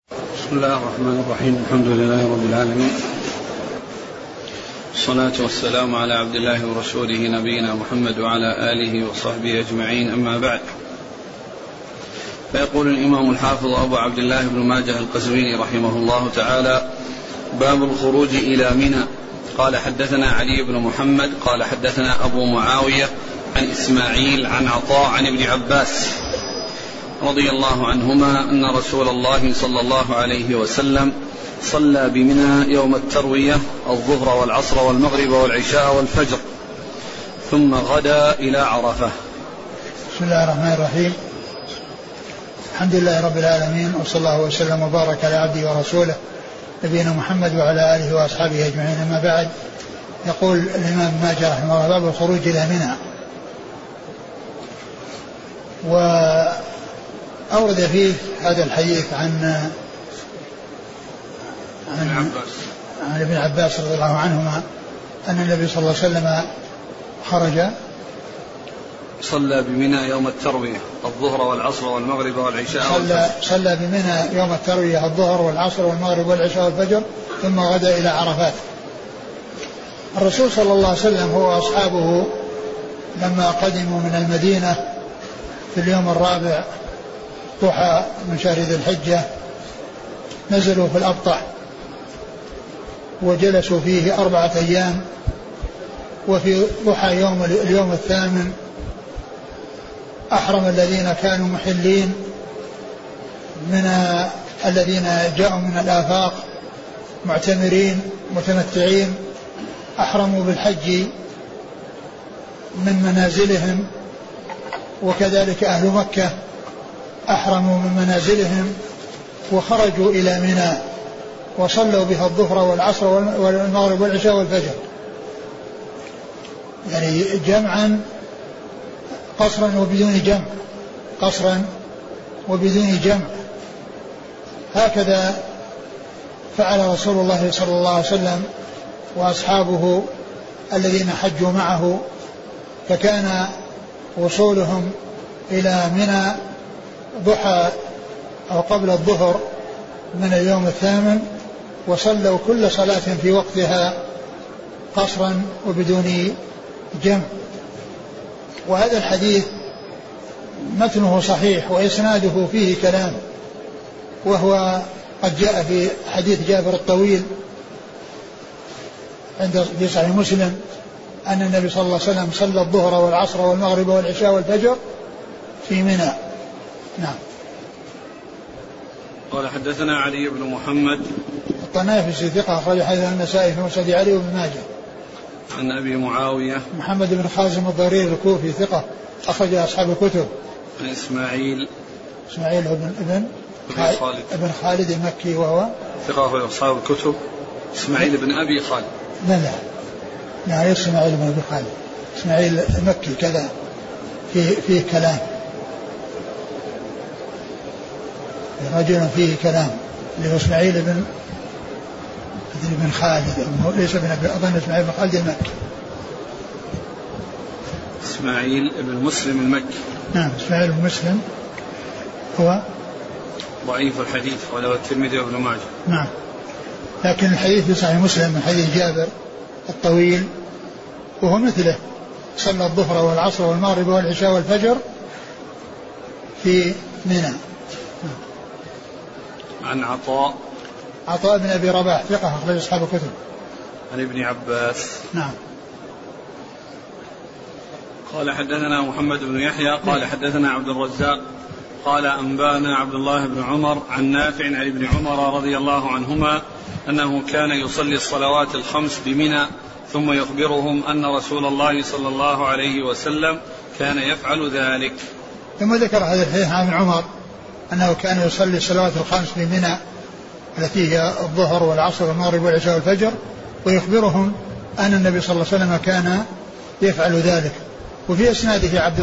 بسم الله الرحمن الرحيم. الحمد لله رب العالمين، الصلاة والسلام على عبد الله ورسوله نبينا محمد وعلى آله وصحبه أجمعين، أما بعد. فيقول الإمام الحافظ أبو عبد الله بن ماجه القزويني رحمه الله تعالى: باب الخروج إلى منى. قال: حدثنا علي بن محمد قال حدثنا أبو معاوية عن إسماعيل عن عطاء عن ابن عباس رضي الله عنهما أن رسول الله صلى الله عليه وسلم صلى بمنى يوم التروية الظهر والعصر والمغرب والعشاء والفجر، ثم غدا إلى عرفة. بسم الله الرحمن الرحيم. الحمد لله رب العالمين، وصلى الله وسلم وبارك على عبده ورسوله نبينا محمد وعلى آله وأصحابه أجمعين، أما بعد. يقول الإمام ابن ماجه رحمه الله: باب الخروج إلى منى. وأورد فيه هذا الحديث عن ابن عباس رضي الله عنهما أن النبي صلى الله عليه وسلم خرج صلى بمنى يوم التروية الظهر والعصر والمغرب والعشاء صلى بمنى يوم التروية الظهر والعصر والمغرب والعشاء والفجر، ثم غدا إلى عرفات. الرسول صلى الله عليه وسلم هو وأصحابه لما قدموا من المدينة في اليوم الرابع ضحى من شهر ذي الحجة نزلوا في الأبطح وجلسوا فيه 4 أيام، وفي ضحى اليوم الثامن أحرم الذين كانوا محلين من الذين جاءوا من الآفاق معتمرين متمتعين، أحرموا بالحج من منازلهم، وكذلك أهل مكة أحرموا من منازلهم وخرجوا إلى منى وصلوا بها الظهر والعصر والمغرب والعشاء والفجر، يعني جمعا قصرا وبدون جمع. هكذا فعل رسول الله صلى الله عليه وسلم وأصحابه الذين حجوا معه، فكان وصولهم إلى منى ضحى أو قبل الظهر من اليوم الثامن، وصلوا كل صلاة في وقتها قصرا وبدون جمع. وهذا الحديث متنه صحيح وإسناده فيه كلام، وهو قد جاء في حديث جابر الطويل في صحيح مسلم أن النبي صلى الله عليه وسلم صلى الظهر والعصر والمغرب والعشاء والفجر في منى. نعم. قال: حدثنا علي بن محمد الطنافسي ثقة أخرج حديث النسائي في مسند علي وابن ماجه. عن أبي معاوية محمد بن خازم الضرير الكوفي ثقة أخرج أصحاب الكتب. عن إسماعيل ابن خالد المكي وهو ثقة أخرج أصحاب الكتب. إسماعيل بن أبي خالد لا إسماعيل بن أبي خالد، إسماعيل المكي كذا فيه كلام، رجل فيه كلام، اللي هو إسماعيل بن خالد، ليس بن أبي، أظن إسماعيل بن خالد المكي. إسماعيل بن مسلم المكي. نعم، إسماعيل بن مسلم هو ضعيف الحديث وله الترمذي وابن ماجه. نعم، لكن الحديث في صحيح مسلم من حديث جابر الطويل، وهو مثله، صلى الظهر والعصر والمغرب والعشاء والفجر في منى. عن عطاء بن أبي رباح ثقة أخرج أصحاب الكتب. عن ابن عباس. نعم. قال: حدثنا محمد بن يحيى قال حدثنا عبد الرزاق قال أنبانا عبد الله بن عمر عن نافع عن ابن عمر رضي الله عنهما أنه كان يصلي الصلوات الخمس بمنى، ثم يخبرهم أن رسول الله صلى الله عليه وسلم كان يفعل ذلك. ثم ذكر هذا الحديث عن ابن عمر أنه كان يصلي الصلوات الخمس بمنى التي هي الظهر والعصر والمغرب والعشاء والفجر، ويخبرهم أن النبي صلى الله عليه وسلم كان يفعل ذلك. وفي إسناده عبد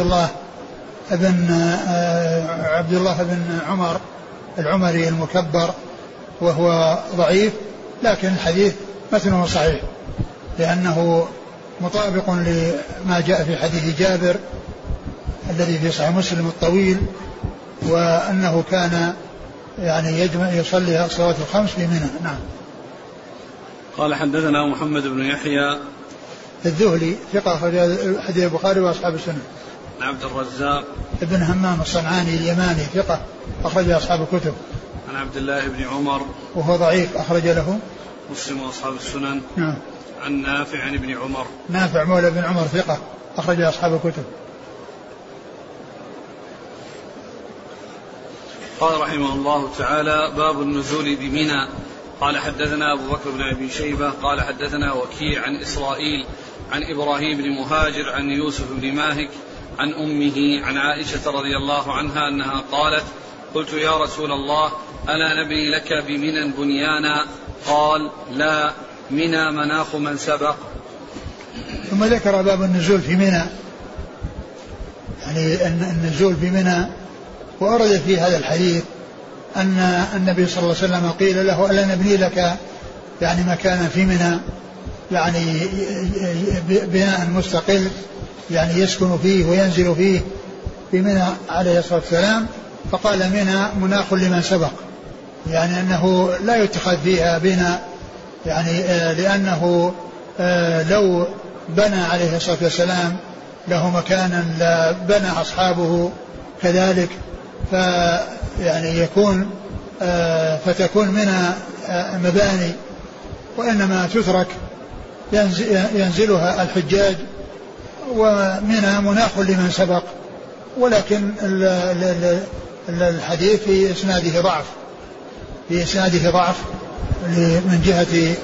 الله بن عمر العمري المكبر، وهو ضعيف، لكن الحديث متنه صحيح لأنه مطابق لما جاء في حديث جابر الذي في صحيح مسلم الطويل، وأنه كان يعني يصلي الصلوات الخمس في منى. نعم. قال حدثنا محمد بن يحيى الذهلي ثقة أخرج حديث البخاري وأصحاب السنة. عن عبد الرزاق ابن همام الصنعاني اليماني ثقة أخرج أصحاب الكتب. عن عبد الله بن عمر وهو ضعيف أخرج له مسلم وأصحاب السنن. نعم. عن نافع عن ابن عمر. نافع مولى بن عمر ثقة أخرج أصحاب الكتب. قال رحمه الله تعالى باب النزول بمنى. قال حدثنا أبو بكر بن أبي شيبة قال حدثنا وكيع عن إسرائيل عن إبراهيم بن مهاجر عن يوسف بن ماهك عن أمه عن عائشة رضي الله عنها أنها قالت قلت يا رسول الله ألا نبني لك بمنى بنيانا؟ قال لا، منى مناخ من سبق. ثم ذكر باب النزول في منى، يعني النزول في منى. وأرد في هذا الحديث أن النبي صلى الله عليه وسلم قيل له ألا نبني لك يعني مكانا في منى، يعني بناء مستقل يعني يسكن فيه وينزل فيه في منى عليه الصلاة والسلام. فقال منى مناخ لمن سبق، يعني أنه لا يتخذ فيها بناء، يعني لأنه لو بنى عليه الصلاة والسلام له مكانا لبنى أصحابه كذلك، فيعني يكون فتكون منى مباني، وإنما تترك ينزلها الحجاج، ومنى مناخ لمن سبق. ولكن الحديث في إسناده ضعف من جهة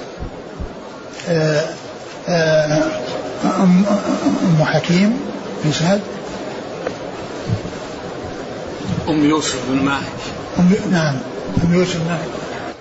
أم حكيم في إسناد أم يوسف بن ماهك. نعم أم يوسف بن ماهك.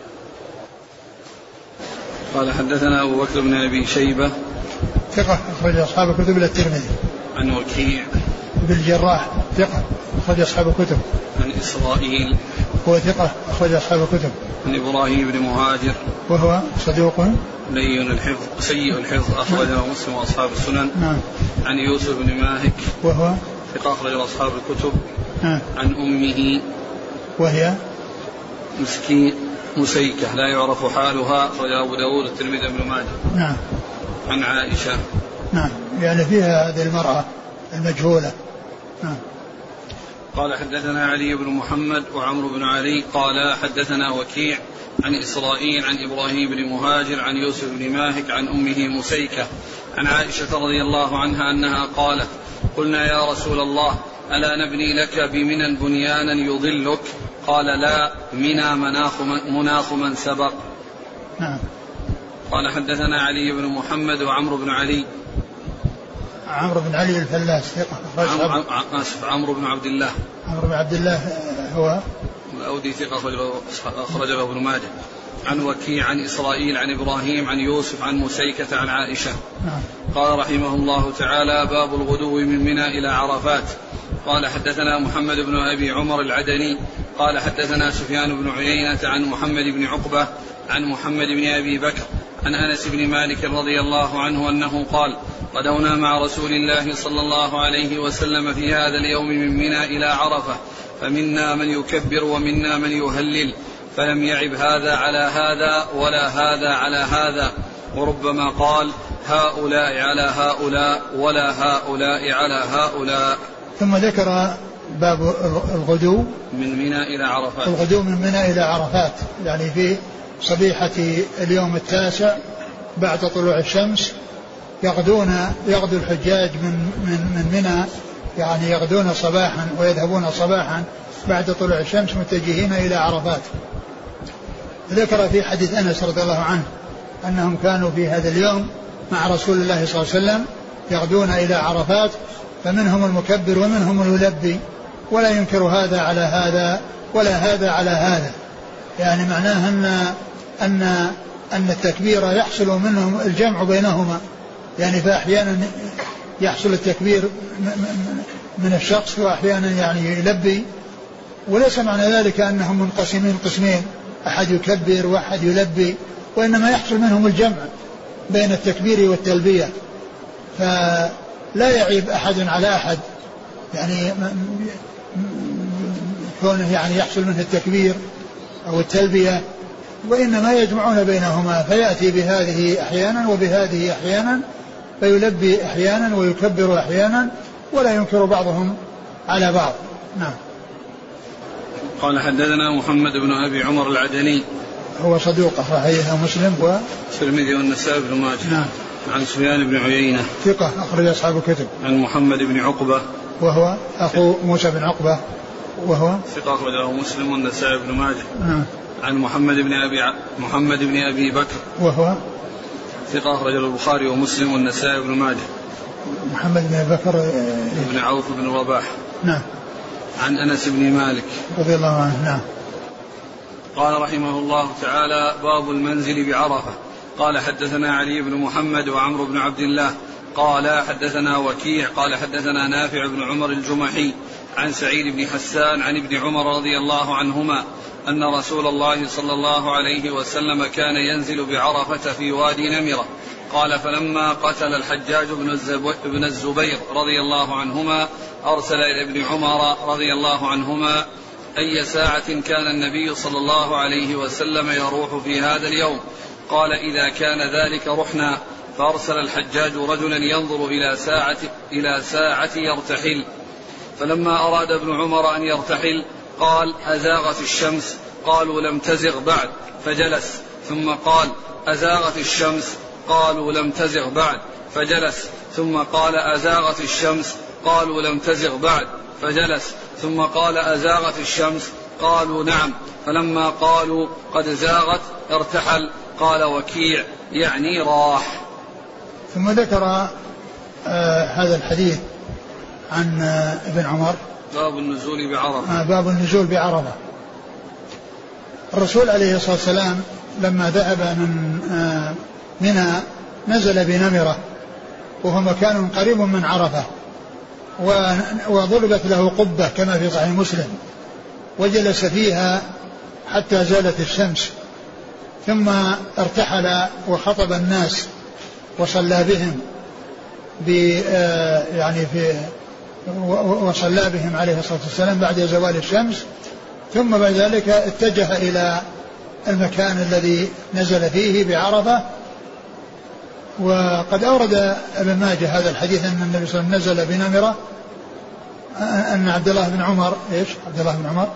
قال حدثنا أبو بكر بن أبي شيبة ثقة أخرج أصحاب الكتب إلى الترمذي. عن وكيع بالجراح ثقة أخرج أصحاب الكتب. عن إسرائيل هو ثقة أخرج أصحاب الكتب. عن إبراهيم بن مهاجر وهو صدوق لين الحفظ سيء الحفظ أخرجه مسلم وأصحاب السنن. نعم. عن يوسف بن ماهك وهو ثقة أخرج أصحاب الكتب. نعم. عن أمه وهي مسكين مسيكة لا يعرف حالها أخرج أبو داود الترمذي بن ماجه. نعم. عن عائشة. نعم، يعني فيها هذه المرأة المجهولة. نعم. قال حدثنا علي بن محمد وعمرو بن علي قال حدثنا وكيع عن إسرائيل عن إبراهيم بن مهاجر عن يوسف بن ماهك عن أمه مسيكة عن عائشة رضي الله عنها أنها قالت قلنا يا رسول الله ألا نبني لك بمنى بنيانا يظلك؟ قال لا، منى مناخ من سبق. نعم. قال حدثنا علي بن محمد وعمرو بن علي. عمرو بن علي الفلاس ثقة. عمرو بن عبد الله. عمرو بن عبد الله هو الأودي ثقة أخرجه ابن ماجه. عن وكيع عن إسرائيل عن إبراهيم عن يوسف عن مسيكة عن عائشة. نعم. قال رحمه الله تعالى باب الغدو من منى إلى عرفات. قال حدثنا محمد بن أبي عمر العدني قال حدثنا سفيان بن عيينة عن محمد بن عقبة عن محمد بن أبي بكر عن أنس بن مالك رضي الله عنه أنه قال غدونا مع رسول الله صلى الله عليه وسلم في هذا اليوم من منى إلى عرفة، فمنا من يكبر ومنا من يهلل، فلم يعب هذا على هذا ولا هذا على هذا، وربما قال هؤلاء على هؤلاء ولا هؤلاء على هؤلاء. ثم ذكر باب الغدو من منى إلى عرفات. الغدو من منى إلى عرفات، يعني في صبيحة اليوم التاسع بعد طلوع الشمس يغدو الحجاج من منى، يعني يغدون صباحا ويذهبون صباحا بعد طلوع الشمس متجهين إلى عرفات. ذكر في حديث أنس رضي الله عنه أنهم كانوا في هذا اليوم مع رسول الله صلى الله عليه وسلم يغدون إلى عرفات، فمنهم المكبر ومنهم الملبي، ولا ينكر هذا على هذا ولا هذا على هذا، يعني معناه أن التكبير يحصل منهم الجمع بينهما، يعني فأحيانا يحصل التكبير من الشخص وأحيانا يعني يلبي، وليس معنى ذلك أنهم منقسمين قسمين، أحد يكبر وأحد يلبي، وإنما يحصل منهم الجمع بين التكبير والتلبية، فلا يعيب أحد على أحد، يعني كونه يعني يحصل منه التكبير أو التلبية، وإنما يجمعون بينهما، فيأتي بهذه أحيانا وبهذه أحيانا، فيلبي أحيانا ويكبر أحيانا، ولا ينكر بعضهم على بعض. نعم. قال حدثنا محمد بن أبي عمر العدني هو صدوق أخرجه مسلم والترمذي والنسائي بن ماجه. نعم. عن سفيان بن عيينة ثقة أخرج أصحاب الكتب. عن محمد بن عقبة وهو أخو موسى بن عقبة وهو ثقة أخرجه مسلم والنسائي بن ماجه. نعم. عن محمد بن أبي بكر وهو ثقة أخرجه البخاري ومسلم والنسائي بن ماجه. محمد بن أبي بكر بن عوف بن رباح. نعم. عن أنس بن مالك رضي الله عنه. نعم. قال رحمه الله تعالى: باب المنزل بعرفة. قال حدثنا علي بن محمد وعمرو بن عبد الله قال حدثنا وكيع قال حدثنا نافع بن عمر الجمحي عن سعيد بن حسان عن ابن عمر رضي الله عنهما أن رسول الله صلى الله عليه وسلم كان ينزل بعرفة في وادي نمرة. قال: فلما قتل الحجاج بن الزبير رضي الله عنهما أرسل إلى ابن عمر رضي الله عنهما أي ساعة كان النبي صلى الله عليه وسلم يروح في هذا اليوم. قال: إذا كان ذلك رحنا. فأرسل الحجاج رجلا ينظر إلى ساعة يرتحل. فلما أراد ابن عمر أن يرتحل قال: أزاغت الشمس؟ قالوا: لم تزغ بعد. فجلس. ثم قال: أزاغت الشمس؟ قالوا: لم تزغ بعد. فجلس. ثم قال: أزاغت الشمس؟ قالوا: لم تزغ بعد. فجلس. ثم قال: أزاغت الشمس؟ قالوا: نعم. فلما قالوا: قد زاغت ارتحل. قال وكيع: يعني راح. ثم ذكر هذا الحديث عن ابن عمر. باب النزول بعرفة. باب النزول بعرفة. الرسول عليه الصلاة والسلام لما ذهب من منى نزل بنمرة، وهو مكان قريب من عرفة، وضربت له قبة كما في صحيح مسلم، وجلس فيها حتى زالت الشمس، ثم ارتحل وخطب الناس وصلى بهم وصلى بهم عليه الصلاة والسلام بعد زوال الشمس. ثم بعد ذلك اتجه إلى المكان الذي نزل فيه بعرفة. وقد أورد ابن ماجه هذا الحديث أن النبي صلى الله عليه وسلم نزل بنمرة، أن عبد الله بن عمر عبد الله بن عمر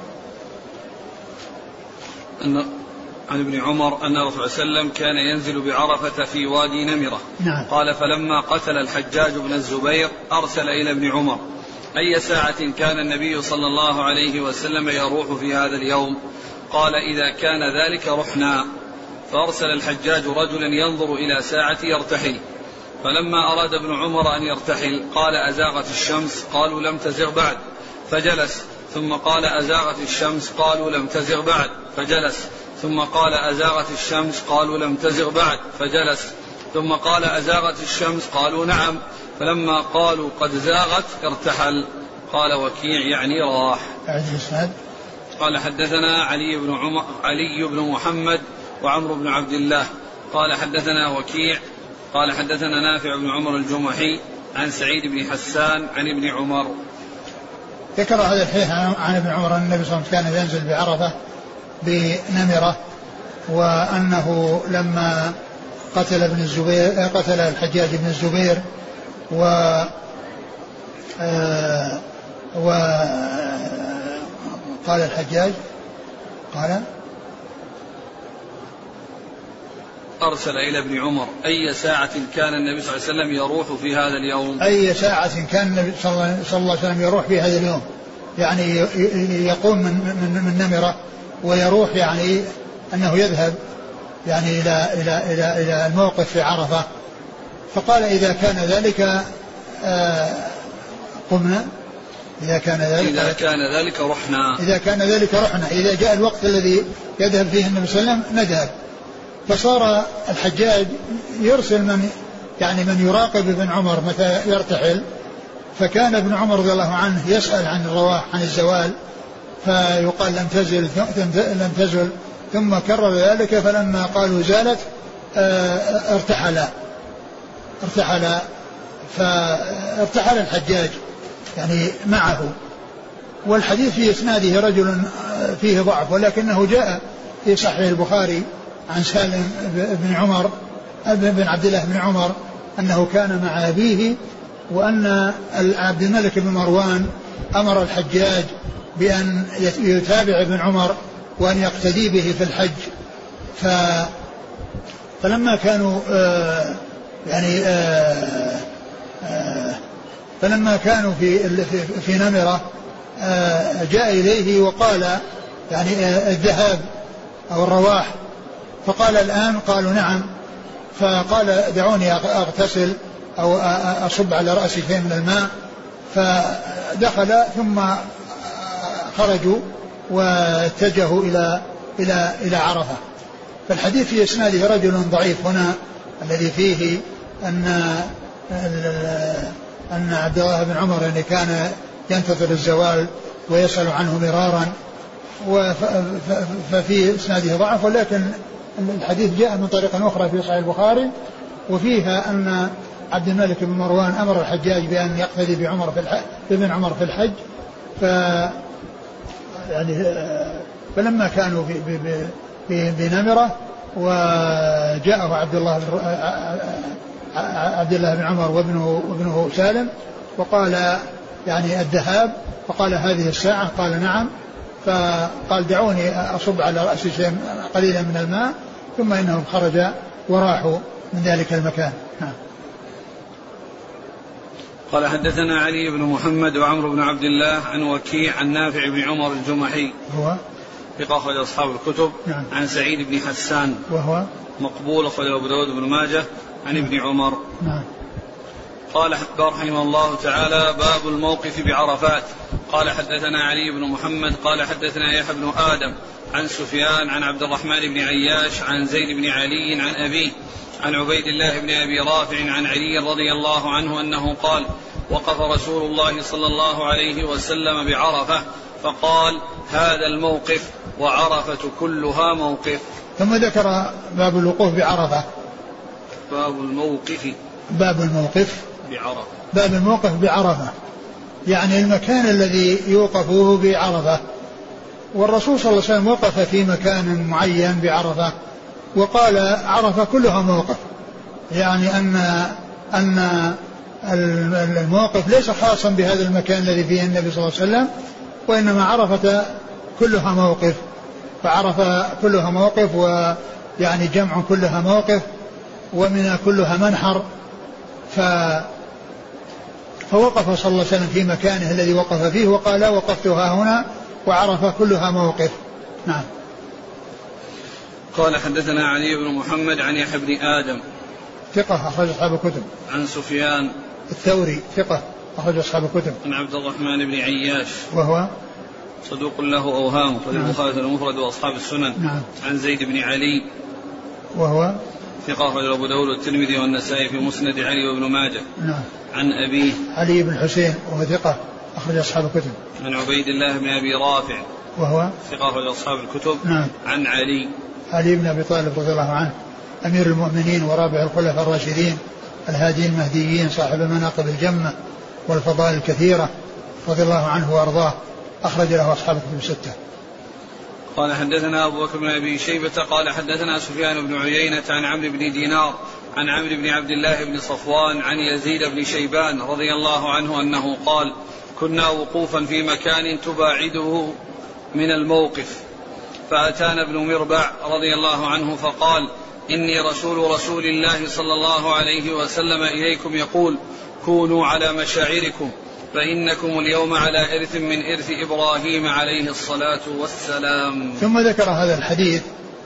عن ابن عمر أن الرسول صلى الله عليه وسلم كان ينزل بعرفة في وادي نمرة. نعم. قال: فلما قتل الحجاج بن الزبير أرسل إلى ابن عمر أي ساعة كان النبي صلى الله عليه وسلم يروح في هذا اليوم. قال: إذا كان ذلك رحنا. فأرسل الحجاج رجلا ينظر إلى ساعة يرتحل. فلما أراد ابن عمر أن يرتحل قال: أزاغت الشمس؟ قالوا: لم تزغ بعد. فجلس. ثم قال: أزاغت الشمس؟ قالوا: لم تزغ بعد. فجلس. ثم قال: أزاغت الشمس؟ قالوا: لم تزغ بعد. فجلس. ثم قال: أزاغت الشمس؟ قالوا: نعم. فلما قالوا: قد زاغت ارتحل. قال وكيع: يعني راح. قال: حدثنا علي بن محمد وعمرو بن عبد الله قال حدثنا وكيع قال حدثنا نافع بن عمر الجمحي عن سعيد بن حسان عن ابن عمر. ذكر هذا الحديث عن ابن عمر أن النبي صلى الله عليه وسلم كان ينزل بعرفة بنمرة، وأنه لما قتل الحجاج بن الزبير قال الحجاج أرسل إلى ابن عمر أي ساعة كان النبي صلى الله عليه وسلم يروح في هذا اليوم. أي ساعة كان النبي صلى الله عليه وسلم يروح في هذا اليوم، يعني يقوم من نمرة ويروح، يعني أنه يذهب يعني إلى الموقف في عرفة. فقال: إذا كان ذلك قمنا، إذا كان ذلك رحنا، إذا جاء الوقت الذي يذهب فيه النبي صلى الله عليه وسلم نذهب. فصار الحجاج يرسل من يراقب ابن عمر متى يرتحل. فكان ابن عمر رضي الله عنه يسأل عن الرواح عن الزوال، فيقال: لم تزل، ثم كرر ذلك. فلما قالوا زالت فارتحل الحجاج يعني معه. والحديث في إسناده رجل فيه ضعف، ولكنه جاء في صحيح البخاري عن سالم بن عمر بن عبد الله بن عمر أنه كان مع أبيه، وأن عبد الملك بن مروان أمر الحجاج بأن يتابع ابن عمر وأن يقتدي به في الحج. فلما كانوا فلما كانوا في نمرة جاء إليه وقال يعني الذهاب أو الرواح، فقال الآن؟ قالوا نعم. فقال دعوني أغتسل أو أصب على رأسي شيء من الماء. فدخل ثم خرجوا واتجهوا إلى عرفة. فالحديث في إسناده رجل ضعيف هنا الذي فيه أن عبد الله بن عمر يعني كان ينتظر الزوال ويسأل عنه مرارا، ففي إسناده ضعف، ولكن الحديث جاء من طريقة أخرى في صحيح البخاري وفيها أن عبد الملك بن مروان أمر الحجاج بأن يقتدي بابن عمر في الحج. فلما كانوا بنمرة وجاءه عبد الله بن عمر وابنه سالم وقال يعني الذهاب، فقال هذه الساعة؟ قال نعم. فقال دعوني أصب على رأسي شيء قليلا من الماء، ثم إنهم خرجوا وراحوا من ذلك المكان. قال حدثنا علي بن محمد وعمرو بن عبد الله عن وكيع عن نافع بن عمر الجمحي هو ثقة أخرج أصحاب الكتب. نعم. عن سعيد بن حسان وهو مقبول أخرج أبو داود بن ماجه عن ابن عمر. نعم. قال رحمه الله تعالى باب الموقف بعرفات. قال حدثنا علي بن محمد قال حدثنا يحيى بن آدم عن سفيان عن عبد الرحمن بن عياش عن زيد بن علي عن أبيه عن عبيد الله بن أبي رافع عن علي رضي الله عنه أنه قال وقف رسول الله صلى الله عليه وسلم بعرفة فقال هذا الموقف وعرفة كلها موقف. ثم ذكر باب الوقوف بعرفة. باب الموقف بعرفة يعني المكان الذي يوقفه بعرفة. والرسول صلى الله عليه وسلم وقف في مكان معين بعرفة وقال عرفة كلها موقف، يعني أن الموقف ليس خاصا بهذا المكان الذي فيه النبي صلى الله عليه وسلم، وإنما عرفة كلها موقف. فعرفة كلها موقف، ويعني جمع كلها موقف، ومن كلها منحر. فوقف صلى الله عليه وسلم في مكانه الذي وقف فيه وقال وقفتها هنا وعرفة كلها موقف. نعم. قال حدثنا علي بن محمد عن يحيى بن آدم ثقة أخرج أصحاب الكتب. عن سفيان الثوري ثقة أخرج أصحاب الكتب. عن عبد الرحمن بن عياش وهو صدوق له أوهام أخرج البخاري المفرد وأصحاب السنن. نعم. عن زيد بن علي وهو ثقة أخرج أبو داود والترمذي والنسائي في مسند علي وابن ماجه. نعم. عن أبيه علي بن حسين وهو ثقة أخرج أصحاب الكتب. عن عبيد الله بن أبي رافع وهو ثقة أخرج أصحاب الكتب. نعم. عن علي بن أبي طالب رضي الله عنه أمير المؤمنين ورابع الخلفاء الراشدين الهادي المهديين صاحب المناقب الجمة والفضائل الكثيرة رضي الله عنه وأرضاه، أخرج له أصحاب الكتب الستة. قال حدثنا أبو بكر بن أبي شيبة قال حدثنا سفيان بن عيينة عن عمرو بن دينار عن عمرو بن عبد الله بن صفوان عن يزيد بن شيبان رضي الله عنه أنه قال كنا وقوفا في مكان تباعده من الموقف فأتانا ابن مربع رضي الله عنه فقال إني رسول الله صلى الله عليه وسلم إليكم يقول كونوا على مشاعركم فإنكم اليوم على إرث من إرث إبراهيم عليه الصلاة والسلام. ثم ذكر هذا الحديث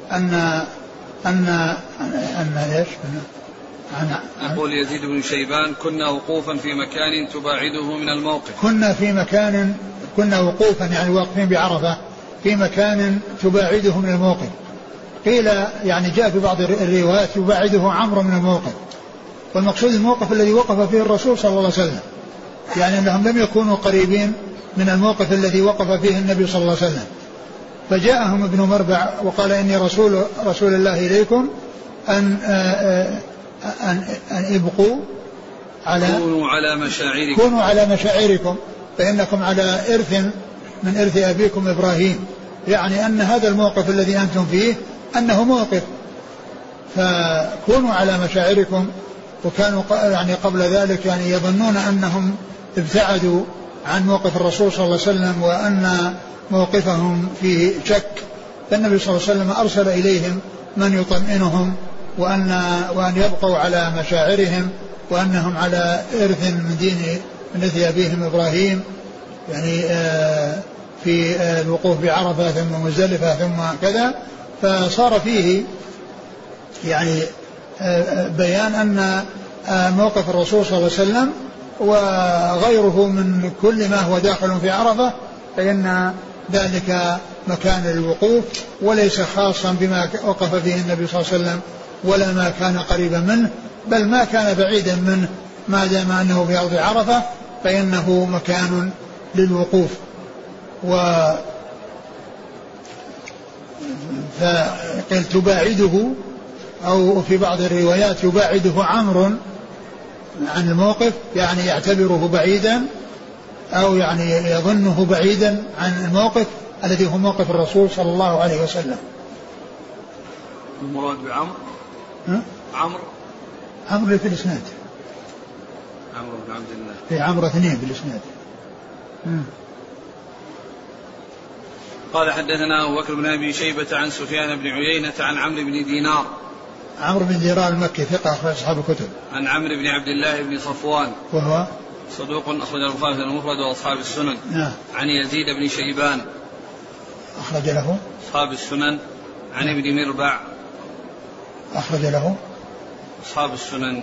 أن إيش؟ يقول يزيد بن شيبان كنا وقوفا في مكان تباعده من الموقف. كنا وقوفا يعني واقفين بعرفة في مكان تباعده من الموقف. قيل يعني جاء في بعض الروايات يباعده عمرو من الموقف، والمقصود الموقف الذي وقف فيه الرسول صلى الله عليه وسلم، يعني أنهم لم يكونوا قريبين من الموقف الذي وقف فيه النبي صلى الله عليه وسلم. فجاءهم ابن مربع وقال إني رسول الله إليكم أن ابقوا كونوا على مشاعركم فإنكم على إرث من إرث أبيكم إبراهيم يعني أن هذا الموقف الذي أنتم فيه أنه موقف، فكونوا على مشاعركم. وكانوا يعني قبل ذلك يعني يظنون أنهم ابتعدوا عن موقف الرسول صلى الله عليه وسلم وأن موقفهم فيه شك، فالنبي صلى الله عليه وسلم أرسل إليهم من يطمئنهم وأن يبقوا على مشاعرهم وأنهم على إرث من دين مثل أبيهم إبراهيم، يعني في الوقوف بعرفة ثم مزدلفة ثم كذا. فصار فيه يعني بيان أن موقف الرسول صلى الله عليه وسلم وغيره من كل ما هو داخل في عرفة فإن ذلك مكان الوقوف وليس خاصا بما وقف فيه النبي صلى الله عليه وسلم ولا ما كان قريبا منه، بل ما كان بعيدا منه ما دام أنه في أرض عرفة فإنه مكان للوقوف. فقال تباعده، أو في بعض الروايات يباعده عمرو عن الموقف، يعني يعتبره بعيدا أو يعني يظنه بعيدا عن الموقف الذي هو موقف الرسول صلى الله عليه وسلم. المراد بعمرو عمرو في الإسناد، عمرو بن عبد الله، في عمرو 2 في الإسناد. قال حدثنا أبو بكر بن أبي شيبة عن سفيان بن عيينة عن عمرو بن دينار. عمرو بن دينار المكي ثقة أخرج أصحاب الكتب. عن عمرو بن عبد الله بن صفوان وهو صدوق أخرج البخاري في المفرد وأصحاب السنن. عن يزيد بن شيبان أخرج له أصحاب السنن. عن ابن مربع أخرج له أصحاب السنن.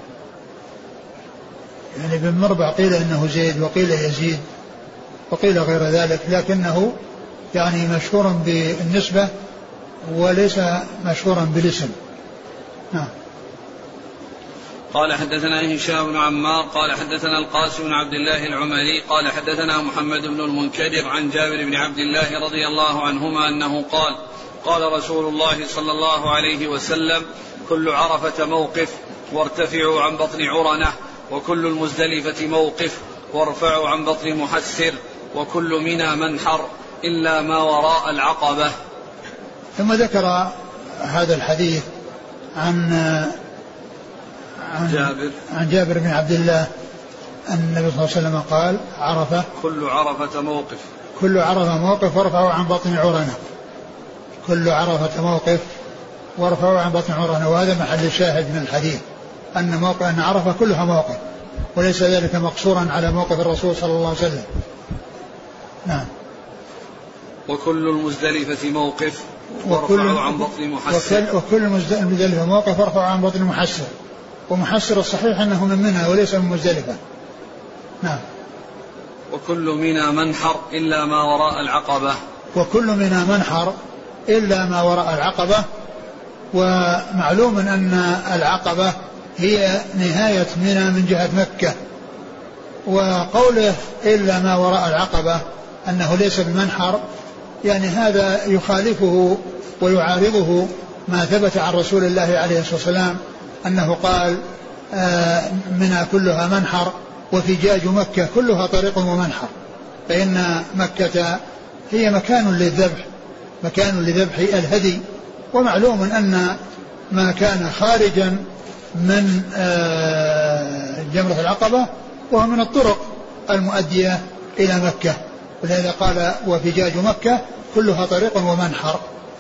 يعني ابن مربع قيل إنه زيد وقيل يزيد وقيل غير ذلك، لكنه يعني مشهور بالنسبة وليس مشهورا بالاسم. قال حدثنا هشام بن عمار قال حدثنا القاسم بن عبد الله العمري قال حدثنا محمد بن المنكدر عن جابر بن عبد الله رضي الله عنهما أنه قال قال رسول الله صلى الله عليه وسلم كل عرفة موقف وارتفعوا عن بطن عرنة، وكل المزدلفة موقف وارفعوا عن بطن محسر، وكل منى منحر إلا ما وراء العقبة. ثم ذكر هذا الحديث عن جابر بن عبد الله أن النبي صلى الله عليه وسلم قال عرفة كل عرفة موقف، كل عرفة موقف وارفعوا عن بطن عرنة، كل عرفة موقف وارفعوا عن بطن عرنة. وهذا محل الشاهد من الحديث أن عرفة كلها موقف وليس ذلك مقصورا على موقف الرسول صلى الله عليه وسلم. نعم. وكل المزدلفة موقف وارفعوا عن بطن محسر، وكل المزدلفة موقف وارفعوا عن بطن محسر، ومحسر الصحيح أنه من منى وليس من مزدلفة. نعم. وكل منى منحر إلا ما وراء العقبة، وكل منى منحر إلا ما وراء العقبة. ومعلوم أن العقبة هي نهاية منى من جهة مكة، وقوله إلا ما وراء العقبة أنه ليس بمنحر يعني هذا يخالفه ويعارضه ما ثبت عن رسول الله عليه الصلاة والسلام أنه قال منى كلها منحر وفجاج مكة كلها طريق ومنحر، فإن مكة هي مكان للذبح، مكان لذبح الهدي. ومعلوم أن ما كان خارجا من جمرة العقبة وهو من الطرق المؤدية إلى مكة، ولهذا قال وفجاج مكة كلها طريق ومنحر.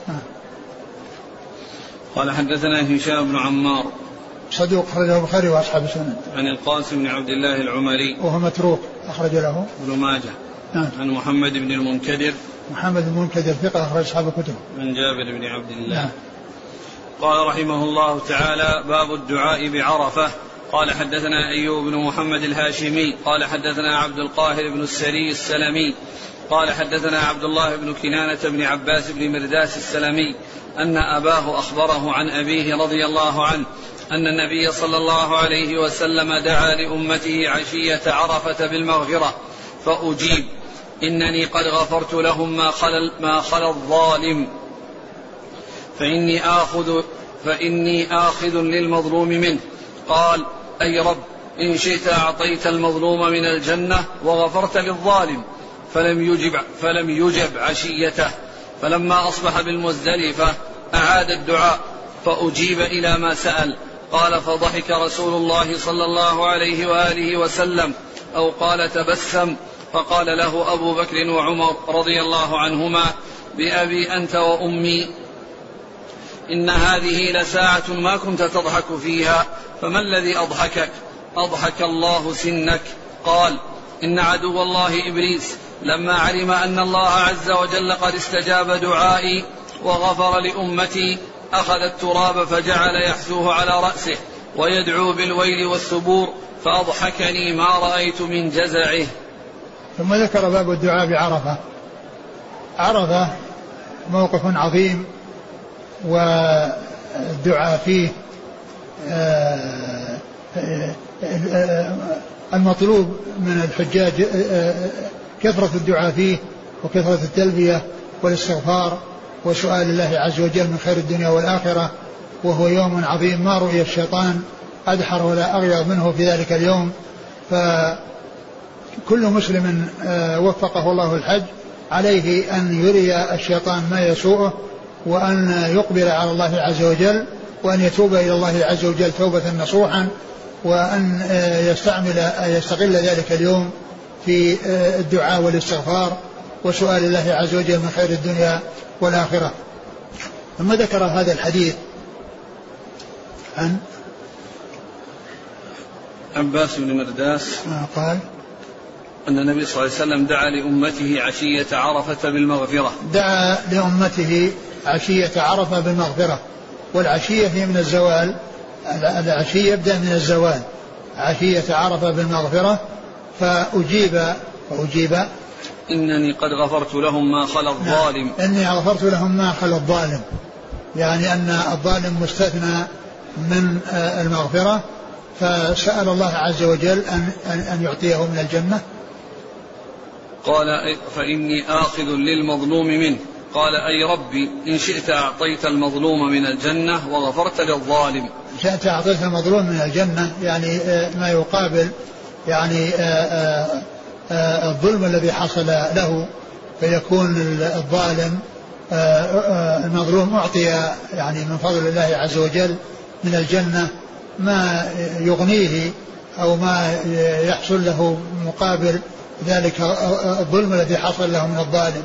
قال حدثنا هشام بن عمار صدوق أخرجه البخاري وأصحاب السنن. عن القاسم بن عبد الله العمري وهو متروك أخرج له ابن ماجه. عن محمد بن المنكدر محمد بن المنكدر ثقة أخرج أصحاب الكتب. عن جابر بن عبد الله. قال رحمه الله تعالى باب الدعاء بعرفة. قال حدثنا أيوب بن محمد الهاشمي قال حدثنا عبد القاهر بن السري السلمي قال حدثنا عبد الله بن كنانة بن عباس بن مرداس السلمي أن أباه أخبره عن أبيه رضي الله عنه أن النبي صلى الله عليه وسلم دعا لأمته عشية عرفة بالمغفرة فأجيب إنني قد غفرت لهم ما خلا الظالم فإني آخذ للمظلوم منه. قال أي رب إن شئت أعطيت المظلوم من الجنة وغفرت للظالم. فلم يجب عشيته فلما أصبح بالمزدلفة أعاد الدعاء فأجيب إلى ما سأل. قال فضحك رسول الله صلى الله عليه وآله وسلم أو قال تبسم، فقال له أبو بكر وعمر رضي الله عنهما بأبي أنت وأمي إن هذه لساعة ما كنت تضحك فيها، فما الذي أضحكك؟ أضحك الله سنك. قال إن عدو الله إبليس لما علم أن الله عز وجل قد استجاب دعائي وغفر لأمتي أخذ التراب فجعل يحثوه على رأسه ويدعو بالويل والثبور فأضحكني ما رأيت من جزعه. ثم ذكر باب الدعاء بعرفة. عرفة موقف عظيم والدعاء فيه المطلوب من الحجاج كثرة الدعاء فيه وكثرة التلبية والاستغفار وسؤال الله عز وجل من خير الدنيا والآخرة، وهو يوم عظيم ما رؤي الشيطان أدحر ولا أغيظ منه في ذلك اليوم. فكل مسلم وفقه الله الحج عليه أن يري الشيطان ما يسوءه، وأن يقبل على الله عز وجل، وأن يتوب إلى الله عز وجل توبة نصوحا، وأن يستغل ذلك اليوم في الدعاء والاستغفار وسؤال الله عز وجل من خير الدنيا والآخرة. ثم ذكر هذا الحديث عن عباس بن مرداس قال أن النبي صلى الله عليه وسلم دعا لأمته عشية عرفة بالمغفرة. دعا لأمته عشية عرفة بالمغفرة، والعشية هي من الزوال، العشية يبدأ من الزوال، عشية عرفة بالمغفرة. فأجيب إنني قد غفرت لهم ما خلا الظالم. إني غفرت لهم ما خلا الظالم، يعني أن الظالم مستثنى من المغفرة، فسأل الله عز وجل أن يعطيه من الجنة. قال فإني آخذ للمظلوم منه. قال أي ربي إن شئت أعطيت المظلوم من الجنة وغفرت للظالم. شئت أعطيت المظلوم من الجنة، يعني ما يقابل يعني الظلم الذي حصل له، فيكون الظالم المظلوم أعطي يعني من فضل الله عز وجل من الجنة ما يغنيه أو ما يحصل له مقابل ذلك الظلم الذي حصل له من الظالم.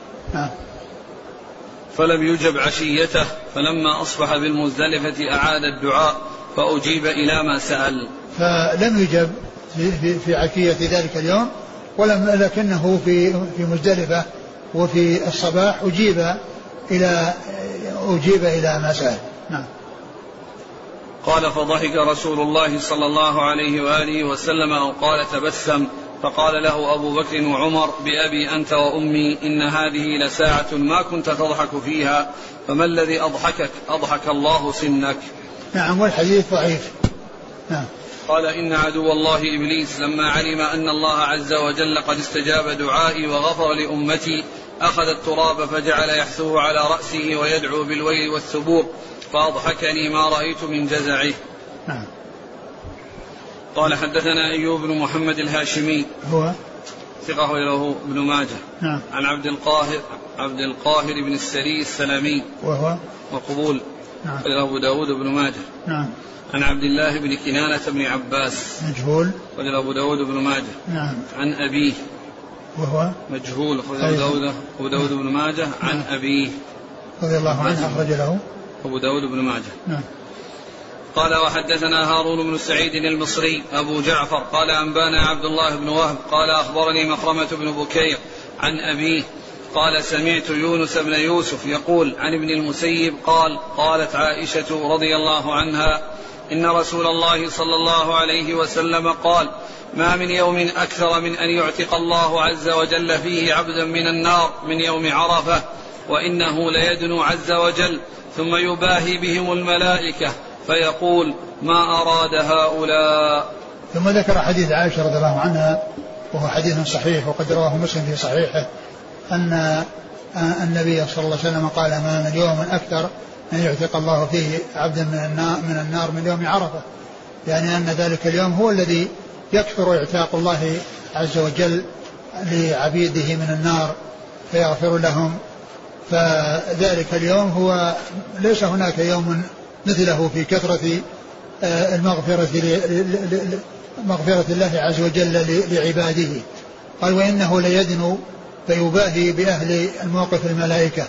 فلم يجب عشيته، فلما أصبح بالمزدلفة أعاد الدعاء فأجيب إلى ما سأل. فلم يجب في عشية ذلك اليوم، لكنه في مزدلفة وفي الصباح أجيب إلى ما سأل. نعم. قال فضحك رسول الله صلى الله عليه وآله وسلم أو قال تبسم، فقال له أبو بكر وعمر بأبي أنت وأمي إن هذه لساعة ما كنت تضحك فيها، فما الذي أضحكك؟ أضحك الله سنك. نعم. والحديث ضعيف. نعم. قال إن عدو الله إبليس لما علم أن الله عز وجل قد استجاب دعائي وغفر لأمتي أخذ التراب فجعل يحثوه على رأسه ويدعو بالويل والثبور فأضحكني ما رأيت من جزعه. نعم. قال حدثنا أيوب بن محمد الهاشمي هو ثقة له ابن ماجه. نعم. عن عبد القاهر بن السري السلمي وهو مقبول. نعم. أبو داود بن ماجه. نعم. عن عبد الله بن كنانة بن عباس مجهول. وجل أبو داود بن ماجه. نعم. عن أبيه وهو مجهول أبو داود بن ماجه. عن أبيه رضي الله عنه أخرج له أبو داود بن ماجه. نعم. قال وحدثنا هارون بن سعيد المصري أبو جعفر قال أنبانا عبد الله بن وهب قال أخبرني مخرمة بن بكير عن أبيه قال سمعت يونس بن يوسف يقول عن ابن المسيب قال قالت عائشة رضي الله عنها إن رسول الله صلى الله عليه وسلم قال ما من يوم أكثر من أن يعتق الله عز وجل فيه عبدا من النار من يوم عرفة، وإنه ليدنو عز وجل ثم يباهي بهم الملائكة فيقول ما أراد هؤلاء. ثم ذكر حديث عائشة رضي الله عنها وهو حديث صحيح وقد رواه مسلم في صحيحه أن النبي صلى الله عليه وسلم قال ما من يوم أكثر أن يعتق الله فيه عبدا من النار من يوم عرفة، يعني أن ذلك اليوم هو الذي يكثر اعتاق الله عز وجل لعبيده من النار فيغفر لهم فذلك اليوم هو ليس هناك يوم مثله في كثرة مغفرة الله عز وجل لعباده. قال وإنه ليدنو فيباهي بأهل الموقف الملائكة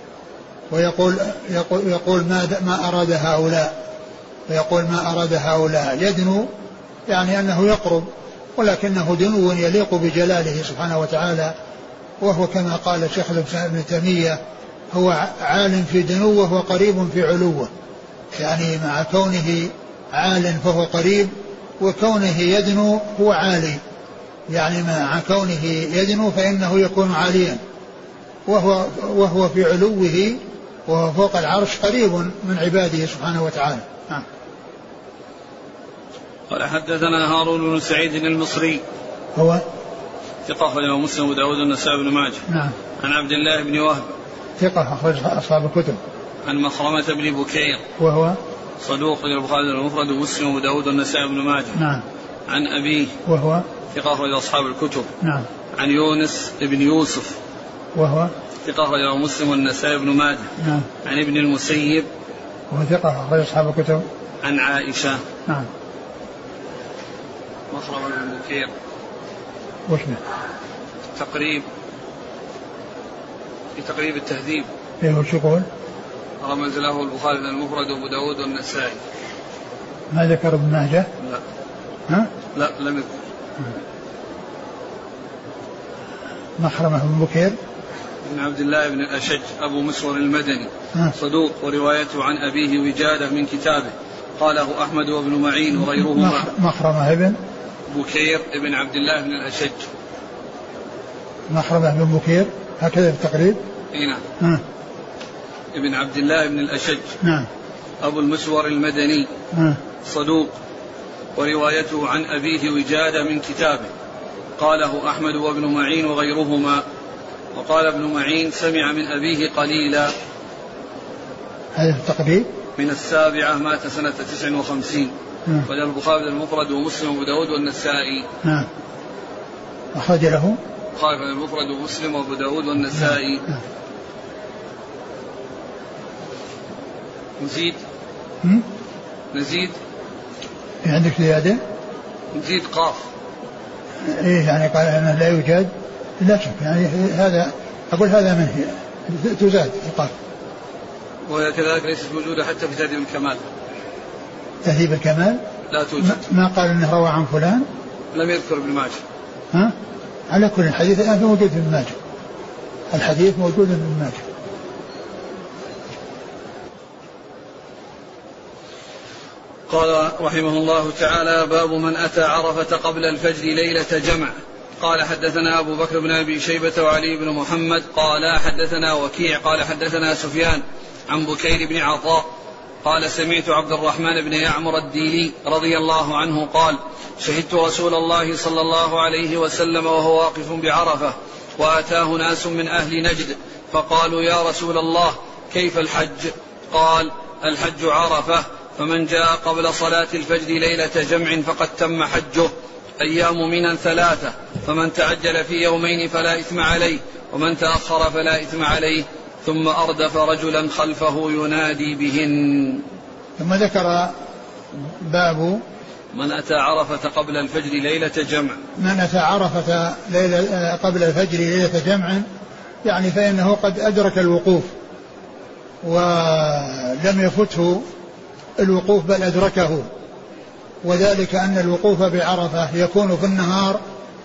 ويقول ما أراد هؤلاء، ويقول ما أراد هؤلاء. يدنو يعني أنه يقرب، ولكنه دنو يليق بجلاله سبحانه وتعالى، وهو كما قال الشيخ ابن تيمية هو عال في دنوه وقريب في علوه، يعني مع كونه عال فهو قريب، وكونه يدنو هو عالي، يعني مع كونه يدنو فإنه يكون عاليا، وهو في علوه وهو فوق العرش قريب من عباده سبحانه وتعالى. قال حدثنا هارون بن سعيد المصري هو ثقة أخرجه مسلم وداود والنسائي بن ماجه. نعم. عن عبد الله بن وهب ثقة أخرج أصحاب الكتب. عن مخرمة بن بكير وهو صدوق البخاري المفرد ومسلم وداود والنسائي بن ماجه. نعم. عن أبيه وهو ثقة أخرج أصحاب الكتب. نعم. عن يونس بن يوسف وهو ثقة أخرجه مسلم والنسائي بن ماجه. نعم. عن ابن المسيب وهو ثقة أخرج أصحاب الكتب. عن عائشة. نعم. مخرمة بن بكير وش به؟ في تقريب التهذيب. ايه وش يقول؟ رمز له البخاري المفرد وابو داود والنسائي. ما ذكر ابن ماجه؟ لا. ها؟ لا لم يذكر. مخرمة بن بكير بن عبد الله بن الأشج أبو مسور المدني صدوق، وروايته عن أبيه وجادة من كتابه قاله أحمد وابن معين وغيرهما. مخرمة ابن بكير ابن عبد الله بن الأشج. مخرمة بن بكير هكذا في التقريب. نعم. ابن عبد الله بن الأشج. نعم. أبو المسور المدني صدوق، وروايته عن أبيه وجادة من كتابه قاله أحمد وابن معين وغيرهما. وقال ابن معين سمع من أبيه قليلا. هذا في التقريب. من 7 مات سنة 59. وجاء البخاري المفرد ومسلم وابو داود والنسائي. نعم. أخرج له البخاري المفرد ومسلم وابو داود والنسائي. نزيد عندك زيادة؟ نزيد قاف. إيه يعني قال أنه لا يوجد، لا شك يعني هذا أقول هذا منه تزاد القاف. وهي كذلك ليست موجودة حتى في تهذيب الكمال. تهذيب الكمال لا توجد. ما قال انه روى عن فلان، لم يذكر ابن ماجه. ها؟ على كل الحديث الآن موجود في ابن ماجه، الحديث موجود في ابن ماجه. قال رحمه الله تعالى باب من أتى عرفة قبل الفجر ليلة جمع. قال حدثنا أبو بكر بن أبي شيبة وعلي بن محمد قال حدثنا وكيع قال حدثنا سفيان عن بكير بن عطاء قال سمعت عبد الرحمن بن يعمر الديلي رضي الله عنه قال شهدت رسول الله صلى الله عليه وسلم وهو واقف بعرفة وأتاه ناس من أهل نجد فقالوا يا رسول الله كيف الحج؟ قال الحج عرفة، فمن جاء قبل صلاة الفجر ليلة جمع فقد تم حجه. أيام منى 3، فمن تعجل في يومين فلا إثم عليه، ومن تأخر فلا إثم عليه. ثم أردف رجلا خلفه ينادي بهن. ثم ذكر باب من أتى عرفة قبل الفجر ليلة جمع. من أتى عرفة قبل الفجر ليلة جمع يعني فإنه قد أدرك الوقوف ولم يفته الوقوف بل أدركه، وذلك أن الوقوف بعرفة يكون في النهار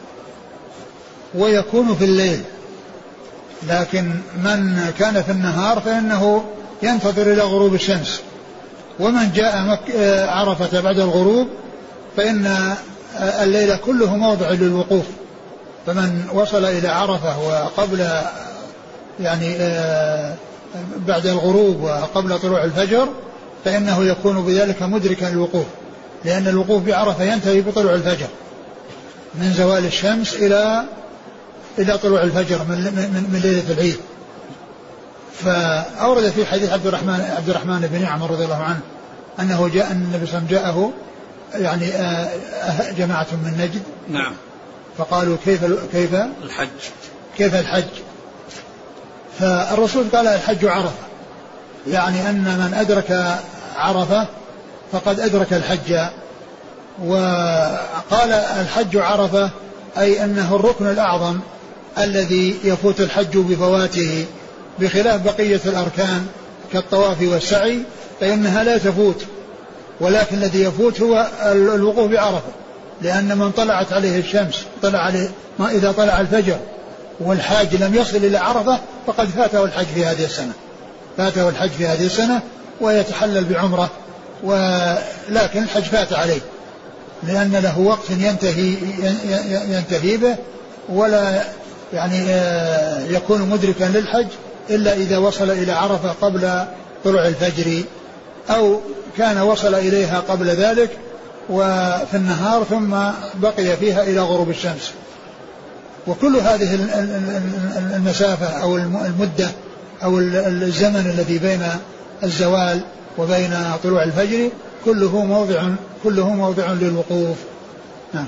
ويكون في الليل، لكن من كان في النهار فإنه ينتظر إلى غروب الشمس، ومن جاء عرفة بعد الغروب فإن الليل كله موضع للوقوف. فمن وصل إلى عرفة وقبل يعني بعد الغروب وقبل طلوع الفجر فإنه يكون بذلك مدركا الوقوف، لأن الوقوف بعرفة ينتهي بطلوع الفجر من زوال الشمس إلى طلوع الفجر من ليلة العيد. فأورد في حديث عبد الرحمن بن يعمر رضي الله عنه أنه جاء النبي صلى الله عليه وسلم جاءه يعني جماعة من نجد. نعم. فقالوا كيف الحج؟ فالرسول قال الحج عرفة، يعني أن من أدرك عرفة فقد أدرك الحج. وقال الحج عرفة أي أنه الركن الأعظم الذي يفوت الحج بفواته، بخلاف بقية الأركان كالطواف والسعي فإنها لا تفوت، ولكن الذي يفوت هو الوقوف بعرفة، لأن من طلعت عليه الشمس إذا طلع الفجر والحاج لم يصل إلى عرفة فقد فاته الحج في هذه السنة، فاته الحج في هذه السنة ويتحلل بعمرة، ولكن الحج فات عليه لأن له وقت ينتهي به، ولا يعني يكون مدركا للحج إلا إذا وصل إلى عرفة قبل طلوع الفجر، أو كان وصل إليها قبل ذلك وفي النهار ثم بقي فيها إلى غروب الشمس. وكل هذه المسافة أو المدة أو الزمن الذي بين الزوال وبين طلوع الفجر كله موضع للوقوف. نعم.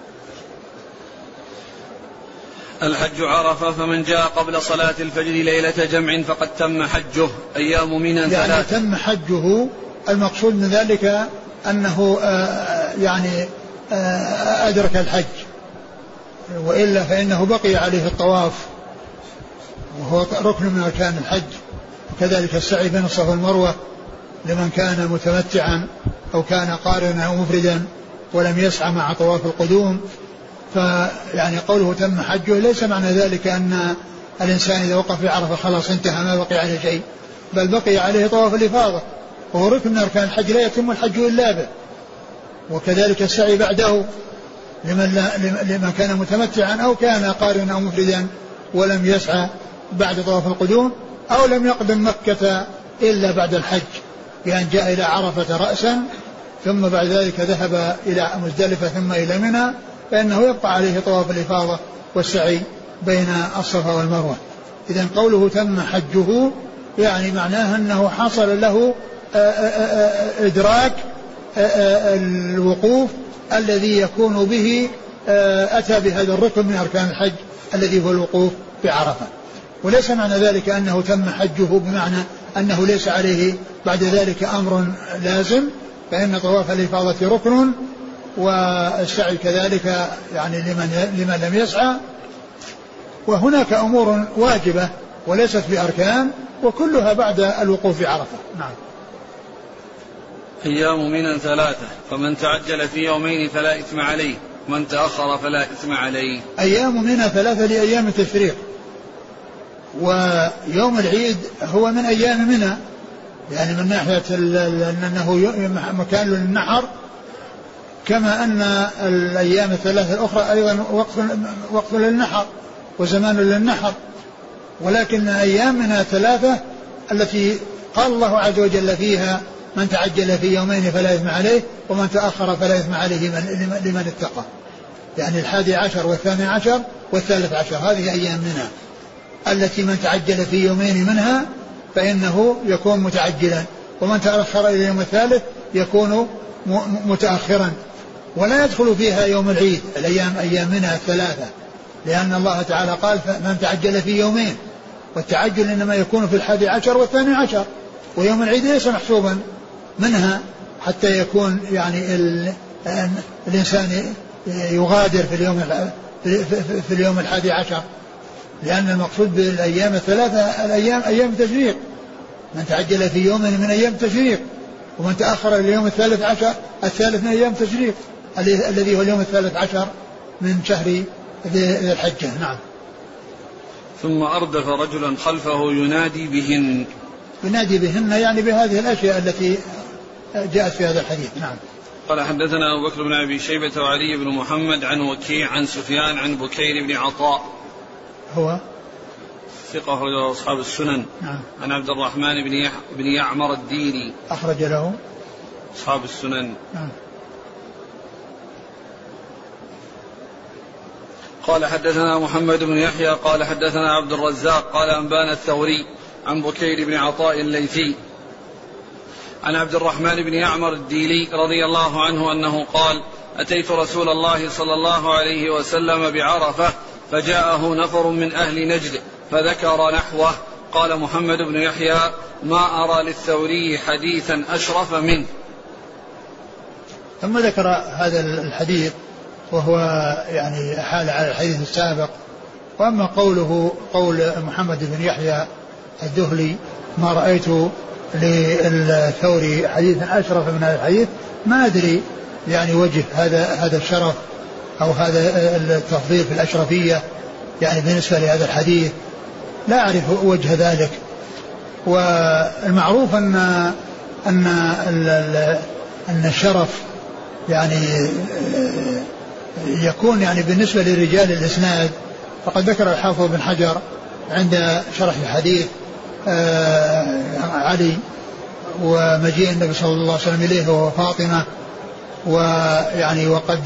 الحج عرفة، فمن جاء قبل صلاة الفجر ليلة جمع فقد تم حجه. أيام منى ثلاث. يعني تم حجه، المقصود من ذلك أنه أدرك الحج، وإلا فإنه بقي عليه الطواف وهو ركن من أركان الحج، وكذلك السعي بين الصفا والمروة لمن كان متمتعا أو كان قارنا أو مفردا ولم يسعى مع طواف القدوم. فيعني قوله تم حجه ليس معنى ذلك أن الإنسان إذا وقف في عرفة خلاص انتهى ما بقي عليه شيء، بل بقي عليه طواف الإفاضة وهو ركن من أركان الحج لا يتم الحج إلا به، وكذلك السعي بعده لمن كان متمتعا أو كان قارنا أو مفردا ولم يسعى بعد طواف القدوم، أو لم يقدم مكة إلا بعد الحج، بأن جاء إلى عرفة رأسا ثم بعد ذلك ذهب إلى مزدلفة ثم إلى منى، فإنه يبقى عليه طواف الإفاضة والسعي بين الصفا والمروة. إذن قوله تم حجه يعني معناه أنه حصل له إدراك الوقوف الذي يكون به أتى بهذا الركن من أركان الحج الذي هو الوقوف بعرفة. وليس معنى ذلك أنه تم حجه بمعنى أنه ليس عليه بعد ذلك أمر لازم، فإن طواف الإفاضة ركن والسعي كذلك يعني لمن لم يسعى، وهناك أمور واجبة وليست بأركان وكلها بعد الوقوف بعرفة. نعم. أيام منى ثلاثة، فمن تعجل في يومين فلا إثم عليه، ومن تأخر فلا إثم عليه. أيام منى ثلاثة لأيام التشريق، ويوم العيد هو من أيام منى، يعني من ناحية أنه مكان للنحر، كما أن الأيام الثلاثة الأخرى أيضا وقت للنحر وزمان للنحر. ولكن أيام منى ثلاثة التي قال الله عز وجل فيها من تعجل في يومين فلا إثم عليه ومن تأخر فلا إثم عليه لمن اتقى، يعني 11 و12 و13، هذه أيام منى التي من تعجل في يومين منها فإنه يكون متعجلا، ومن تأخر إلى اليوم الثالث يكون متأخرا. ولا يدخل فيها يوم العيد، الأيام أيام منها الثلاثة، لأن الله تعالى قال من تعجل في يومين، والتعجل إنما يكون في 11 و12، ويوم العيد ليس محسوبا منها حتى يكون يعني الإنسان يغادر في اليوم 11، لأن المقصود بالأيام الثلاثة الأيام أيام التشريق، من تعجل في يوم من أيام التشريق، ومن تأخر إلى اليوم 13 من أيام التشريق الذي هو اليوم 13 من شهر ذي الحجة. نعم. ثم أردف رجلا خلفه ينادي بهن يعني بهذه الأشياء التي جاءت في هذا الحديث. نعم. قال حدثنا أبو بكر بن أبي شيبة وعلي بن محمد عن وكيع عن سفيان عن بكير بن عطاء هو ثقة أخرجه أصحاب السنن. نعم. عن عبد الرحمن بن يعمر الديني أخرج له أصحاب السنن. نعم. قال حدثنا محمد بن يحيى قال حدثنا عبد الرزاق قال أنبانا الثوري عن بكير بن عطاء الليثي عن عبد الرحمن بن يعمر الديلي رضي الله عنه أنه قال أتيت رسول الله صلى الله عليه وسلم بعرفة فجاءه نفر من أهل نجد فذكر نحوه قال محمد بن يحيى: ما أرى للثوري حديثا أشرف منه. ثم ذكر هذا الحديث وهو يعني حال على الحديث السابق. وأما قول محمد بن يحيى الذهلي: ما رأيت للثوري حديثا أشرف من هذا الحديث، ما أدري يعني وجه هذا الشرف أو هذا التفضيل في الأشرفية يعني بالنسبة لهذا الحديث، لا أعرف وجه ذلك. والمعروف أن الشرف يعني يكون يعني بالنسبة لرجال الإسناد. فقد ذكر الحافظ بن حجر عند شرح الحديث علي ومجيء النبي صلى الله عليه وسلم إليه وهو فاطمة، ويعني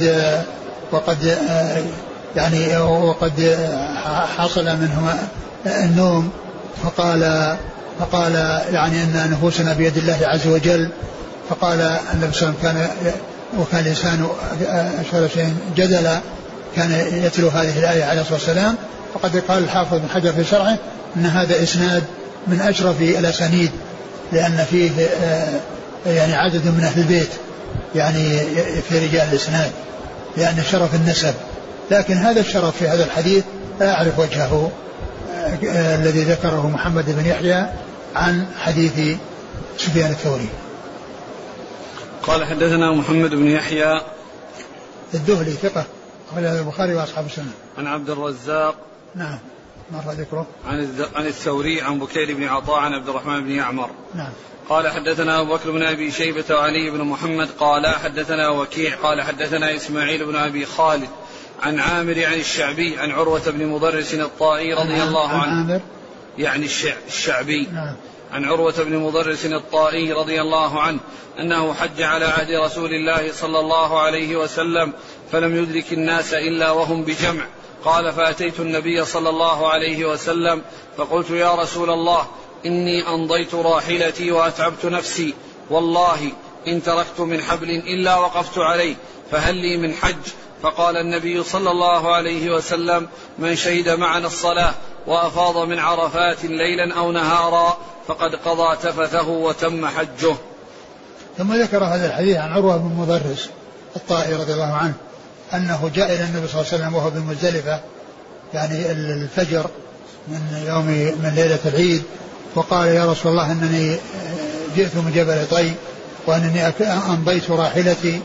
وقد حصل منه النوم، فقال يعني أن نفوسنا بيد الله عز وجل. فقال النبي صلى الله عليه وسلم وكان الإنسان أشهر شيء جدلا، كان يتلو هذه الآية عليه الصلاة والسلام. فقد قال الحافظ بن حجر في شرحه أن هذا إسناد من أشرف الأسانيد، لأن فيه يعني عدد من أهل البيت يعني في رجال الإسناد، لأن شرف النسب. لكن هذا الشرف في هذا الحديث لا أعرف وجهه الذي ذكره محمد بن يحيى عن حديث سفيان الثوري. قال حدثنا محمد بن يحيى الذهلي ثقة أخرج البخاري وأصحاب السنة. عن عبد الرزاق نعم مر ذكره. عن الثوري عن بكير بن عطاء عن عبد الرحمن بن يعمر. نعم. قال حدثنا أبو بكر بن أبي شيبة وعلي بن محمد قال حدثنا وكيع قال حدثنا إسماعيل بن أبي خالد عن عامر عن الشعبي عن عروة بن مضرس الطائي رضي الله عنه. عامر يعني الشعبي. نعم. عن عروة بن مضرس الطائي رضي الله عنه أنه حج على عهد رسول الله صلى الله عليه وسلم فلم يدرك الناس إلا وهم بجمع. قال: فأتيت النبي صلى الله عليه وسلم فقلت: يا رسول الله، إني أمضيت راحلتي وأتعبت نفسي، والله إن تركت من حبل إلا وقفت عليه، فهل لي من حج؟ فقال النبي صلى الله عليه وسلم: من شهد معنا الصلاة وأفاض من عرفات ليلا أو نهارا فقد قضى تفثه وتم حجه. ثم ذكر هذا الحديث عن عروة بن مضرس الطائي رضي الله عنه أنه جاء إلى النبي صلى الله عليه وسلم وهو بمزدلفة يعني الفجر من ليلة العيد، وقال: يا رسول الله، إنني جئت من جبل طي وأنني أمضيت راحلتي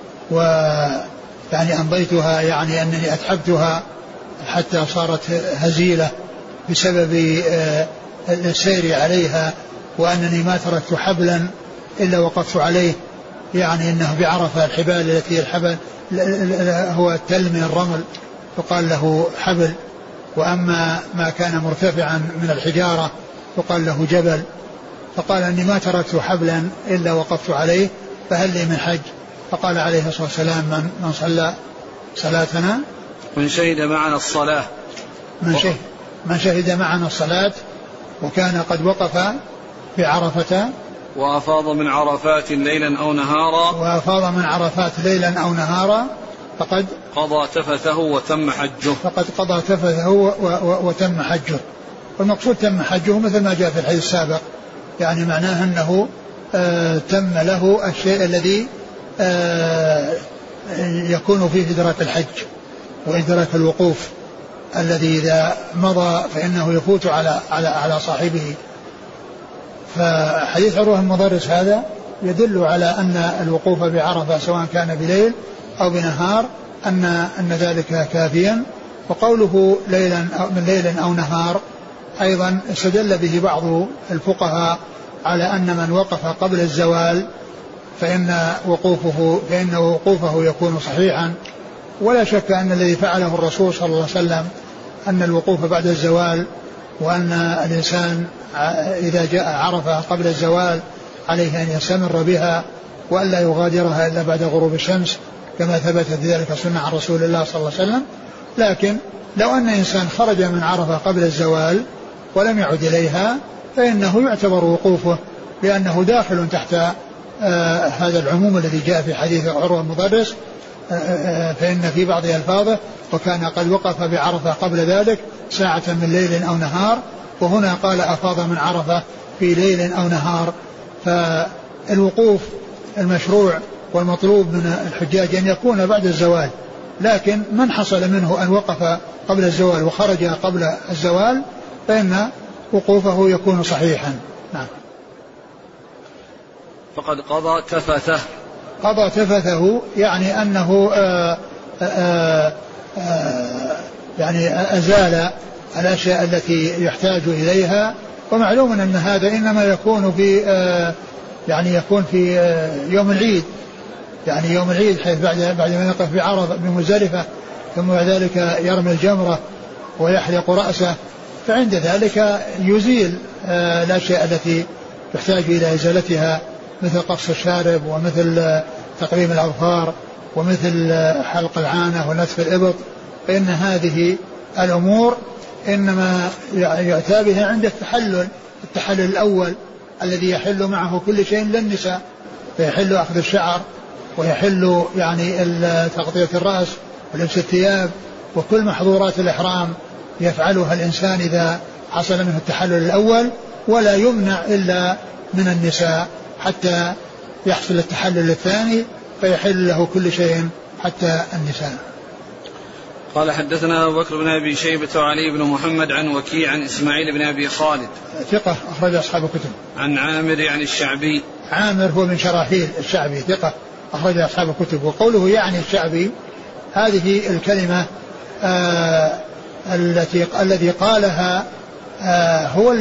ويعني أمضيتها يعني أنني أتعبتها حتى صارت هزيلة بسبب السير عليها، وأنني ما تركت حبلا إلا وقفت عليه، يعني أنه بعرفة الحبال التي الحبل هو التل من الرمل فقال له حبل، وأما ما كان مرتفعا من الحجارة فقال له جبل. فقال: أني ما تركت حبلا إلا وقفت عليه، فهل لي من حج؟ فقال عليه الصلاة والسلام: من صلى صلاتنا من شهد معنا الصلاة من شهد معنا الصلاة وكان قد وقف بعرفة وأفاض من عرفات ليلا أو نهارا فقد قضى تفثه وتم حجه. والمقصود تم حجه مثل ما جاء في الحديث السابق، يعني معناه أنه تم له الشيء الذي يكون فيه إدراك الحج وإدراك الوقوف الذي إذا مضى فإنه يفوت على صاحبه. فحديث عروة المضرس هذا يدل على أن الوقوف بعرفة سواء كان بليل أو بنهار أن ذلك كافيا. وقوله من ليل أو نهار أيضا استدل به بعض الفقهاء على أن من وقف قبل الزوال فإن وقوفه يكون صحيحا. ولا شك أن الذي فعله الرسول صلى الله عليه وسلم أن الوقوف بعد الزوال، وأن الإنسان إذا جاء عرفة قبل الزوال عليه أن يستمر بها وألا يغادرها إلا بعد غروب الشمس كما ثبتت ذلك سنة عن رسول الله صلى الله عليه وسلم. لكن لو أن إنسان خرج من عرفة قبل الزوال ولم يعد إليها فإنه يعتبر وقوفه لأنه داخل تحت هذا العموم الذي جاء في حديث عروة المضرس، فإن في بعض ألفاظه: وكان قد وقف بعرفة قبل ذلك ساعة من ليل أو نهار، وهنا قال أفاض من عرفة في ليل أو نهار. فالوقوف المشروع والمطلوب من الحجاج أن يكون بعد الزوال، لكن من حصل منه أن وقف قبل الزوال وخرج قبل الزوال فإن وقوفه يكون صحيحا. نعم. فقد قضى تفثه. قضى تفثه يعني أنه يعني أزال الأشياء التي يحتاج إليها. ومعلوم أن هذا إنما يكون في يعني يكون في يوم العيد، يعني يوم العيد حيث بعد ما يقف بعرفة بمزدلفة ثم بعد ذلك يرمي الجمرة ويحلق رأسه، فعند ذلك يزيل الأشياء التي يحتاج إلى إزالتها مثل قص الشارب ومثل تقليم الأظفار ومثل حلق العانة ونتف الإبط. فإن هذه الأمور إنما يأتى بها عند التحلل الأول الذي يحل معه كل شيء للنساء، فيحل أخذ الشعر ويحل يعني تغطية الرأس ولبس الثياب وكل محظورات الإحرام يفعلها الإنسان إذا حصل منه التحلل الأول، ولا يمنع إلا من النساء حتى يحصل التحلل الثاني فيحل له كل شيء حتى النساء. قال حدثنا أبو بكر بن أبي شيبة وعلي بن محمد عن وكيع عن إسماعيل بن أبي خالد ثقة أخرج أصحاب الكتب. عن عامر يعني الشعبي. عامر هو من شراحيل الشعبي ثقة أخرج أصحاب الكتب. وقوله يعني الشعبي هذه الكلمة التي قالها هو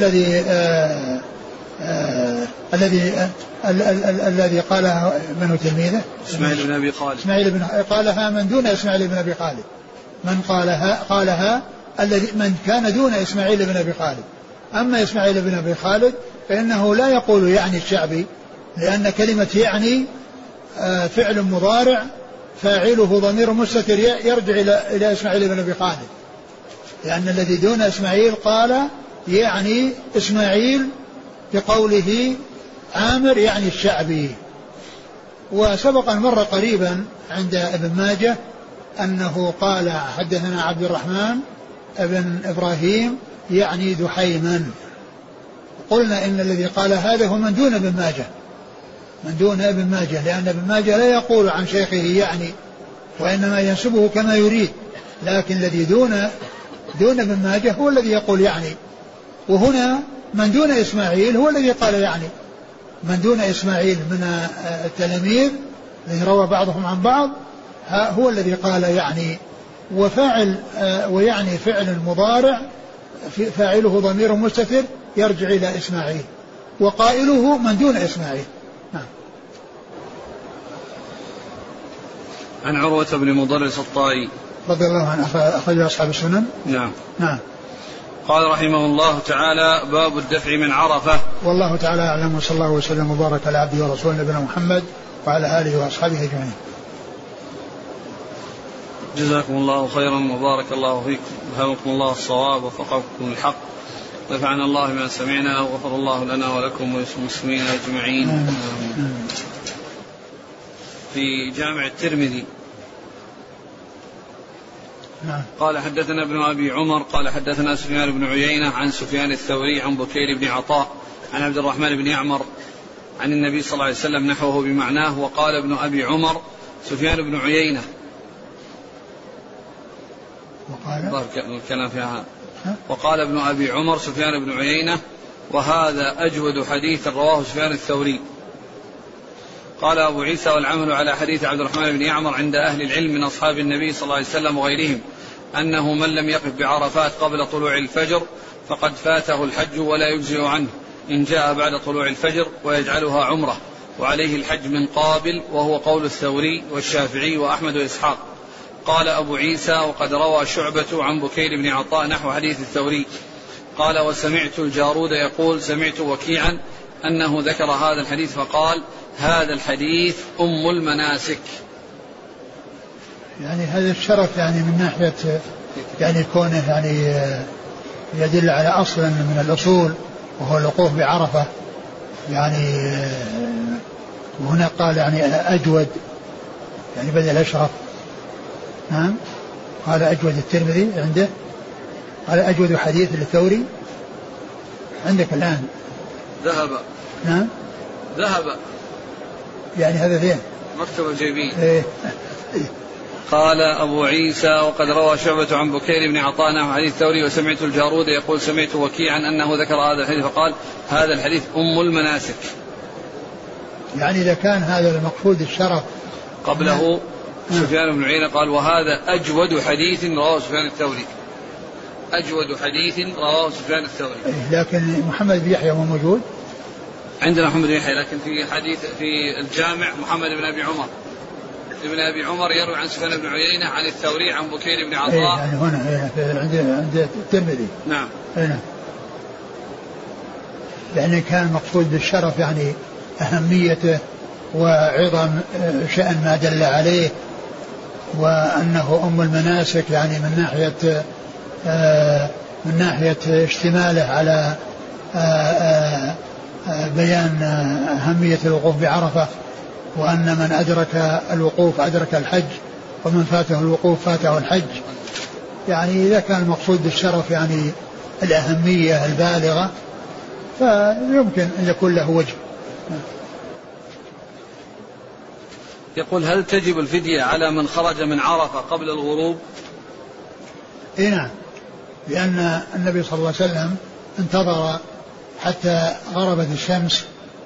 الذي قالها من تلميذه إسماعيل بن أبي خالد. إسماعيل بن قالها من دون إسماعيل بن أبي خالد. من قالها الذي من كان دون إسماعيل بن أبي خالد. أما إسماعيل بن أبي خالد فإنه لا يقول يعني الشعبي، لأن كلمة يعني فعل مضارع فاعله ضمير مستتر يرجع إلى إسماعيل بن أبي خالد، لأن الذي دون إسماعيل قال يعني إسماعيل بقوله عامر يعني الشعبي. وسبق أن مر قريبا عند ابن ماجه أنه قال حدثنا عبد الرحمن ابن إبراهيم يعني دحيما. قلنا إن الذي قال هذا هو من دون ابن ماجه، من دون ابن ماجه، لأن ابن ماجه لا يقول عن شيخه يعني، وإنما ينسبه كما يريد، لكن الذي دون ابن ماجه هو الذي يقول يعني. وهنا من دون إسماعيل هو الذي قال يعني، من دون إسماعيل من التلاميذ الذي روى بعضهم عن بعض هو الذي قال يعني. وفاعل ويعني فعل مضارع فاعله ضمير مستتر يرجع إلى إسماعيل، وقائله من دون إسماعيل. نعم. عن عروة بن مضرس الطائي رضي الله عنه أخرج أصحاب السنن. نعم. نعم. قال رحمه الله تعالى باب الدفع من عرفة. والله تعالى أعلم، وصلى الله وسلم وبارك على عبده ورسوله نبينا محمد وعلى آله وأصحابه أجمعين. جزاكم الله خيرا وبارك الله فيكم، ألهمكم الله الصواب ووفقكم الحق، نفعنا الله بما سمعنا وغفر الله لنا ولكم وللمسلمين أجمعين. في جامع الترمذي قال حدثنا ابن أبي عمر قال حدثنا سفيان بن عيينة عن سفيان الثوري عن بكير بن عطاء عن عبد الرحمن بن يعمر عن النبي صلى الله عليه وسلم نحوه بمعناه. وقال ابن أبي عمر سفيان بن عيينة الكلام فيها. وقال ابن أبي عمر سفيان بن عيينة وهذا أجود حديث رواه سفيان الثوري. قال أبو عيسى والعمل على حديث عبد الرحمن بن يعمر عند أهل العلم من أصحاب النبي صلى الله عليه وسلم وغيرهم أنه من لم يقف بعرفات قبل طلوع الفجر فقد فاته الحج ولا يجزئ عنه إن جاء بعد طلوع الفجر ويجعلها عمرة، وعليه الحج من قابل، وهو قول الثوري والشافعي وأحمد وإسحاق. قال أبو عيسى وقد روى شعبة عن بكير بن عطاء نحو حديث الثوري. قال وسمعت الجارود يقول سمعت وكيعا أنه ذكر هذا الحديث فقال هذا الحديث أم المناسك. يعني هذا الشرف يعني من ناحية يعني كونه يعني يدل على أصل من الأصول وهو الوقوف بعرفة يعني. وهنا قال يعني أجود يعني بدل أشرف. نعم. قال أجود الترمذي عنده قال أجود حديث للثوري عندك الآن ذهب. نعم ذهب يعني هذا فين؟ مكتب الجيبين. إيه. قال أبو عيسى وقد روى شعبة عن بكير بن عطاء نحو حديث الثوري وسمعت الجارود يقول سمعت وكيعا أنه ذكر هذا الحديث فقال هذا الحديث أم المناسك. يعني إذا كان هذا المقصود الشرف قبله سفيان بن عيينة قال وهذا أجود حديث رواه سفيان الثوري. أجود حديث رواه سفيان الثوري. لكن محمد بن يحيى هو موجود عندنا محمد بن يحيى لكن في حديث في الجامع محمد بن أبي عمر ابن أبي عمر يروي عن سفيان بن عيينة عن الثوري عن بكير بن عطاء. يعني هنا عند الترمذي. نعم. هنا يعني كان مقصود بالشرف يعني أهميته وعظم شأن ما دل عليه وأنه أم المناسك يعني من ناحية اشتماله على بيان أهمية الوقوف بعرفة وأن من أدرك الوقوف أدرك الحج ومن فاته الوقوف فاته الحج. يعني إذا كان المقصود بالشرف يعني الأهمية البالغة فيمكن أن يكون له وجه. يقول هل تجب الفدية على من خرج من عرفة قبل الغروب؟ إيه نعم، لأن النبي صلى الله عليه وسلم انتظر حتى غربت الشمس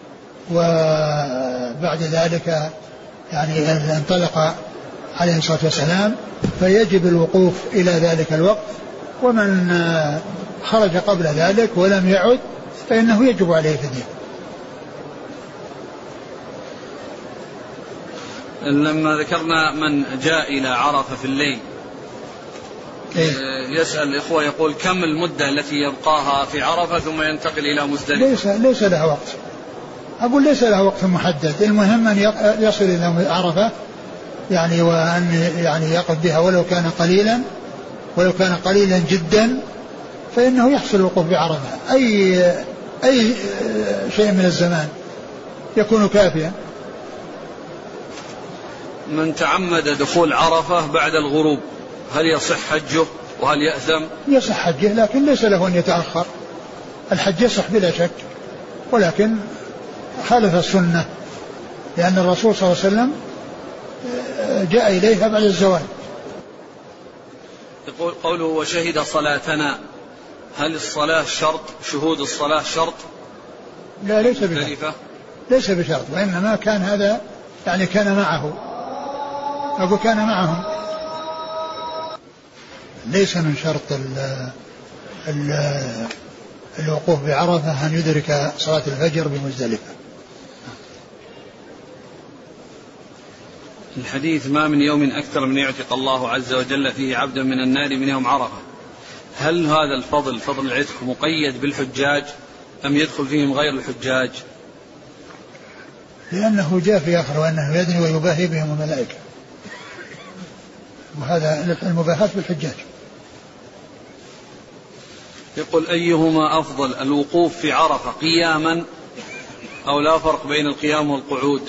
وبعد ذلك يعني انطلق عليه الصلاة والسلام فيجب الوقوف إلى ذلك الوقت ومن خرج قبل ذلك ولم يعد فإنه يجب عليه فدية. لما ذكرنا من جاء إلى عرفة في الليل يسأل الإخوة يقول كم المدة التي يبقاها في عرفة ثم ينتقل إلى مزدلفة؟ ليس لها وقت، أقول ليس لها وقت محدد، المهم أن يصل إلى عرفة يعني وأن يعني يقف بها ولو كان قليلا جدا فإنه يحصل الوقوف بعرفة أي شيء من الزمان يكون كافيا. من تعمد دخول عرفة بعد الغروب هل يصح حجه وهل يأثم؟ يصح حجه لكن ليس له أن يتأخر، الحج يصح بلا شك ولكن خالف السنة لأن الرسول صلى الله عليه وسلم جاء إليها بعد الزوال. يقول قوله وشهد صلاتنا هل الصلاة شرط؟ شهود الصلاة شرط؟ لا ليس بشرط وإنما كان هذا يعني كان معه أقول كان معهم، ليس من شرط الوقوف بعرفة أن يدرك صلاة الفجر بمزدلفة. الحديث ما من يوم أكثر من يعتق الله عز وجل فيه عبدا من النار من يوم عرفة، هل هذا الفضل فضل العتق مقيد بالحجاج أم يدخل فيهم غير الحجاج؟ لأنه جاء في آخر وأنه يدني ويباهي بهم الملائكة وهذا المباهاة بالحجاج. يقول أيهما أفضل الوقوف في عرفة قياما أو لا فرق بين القيام والقعود؟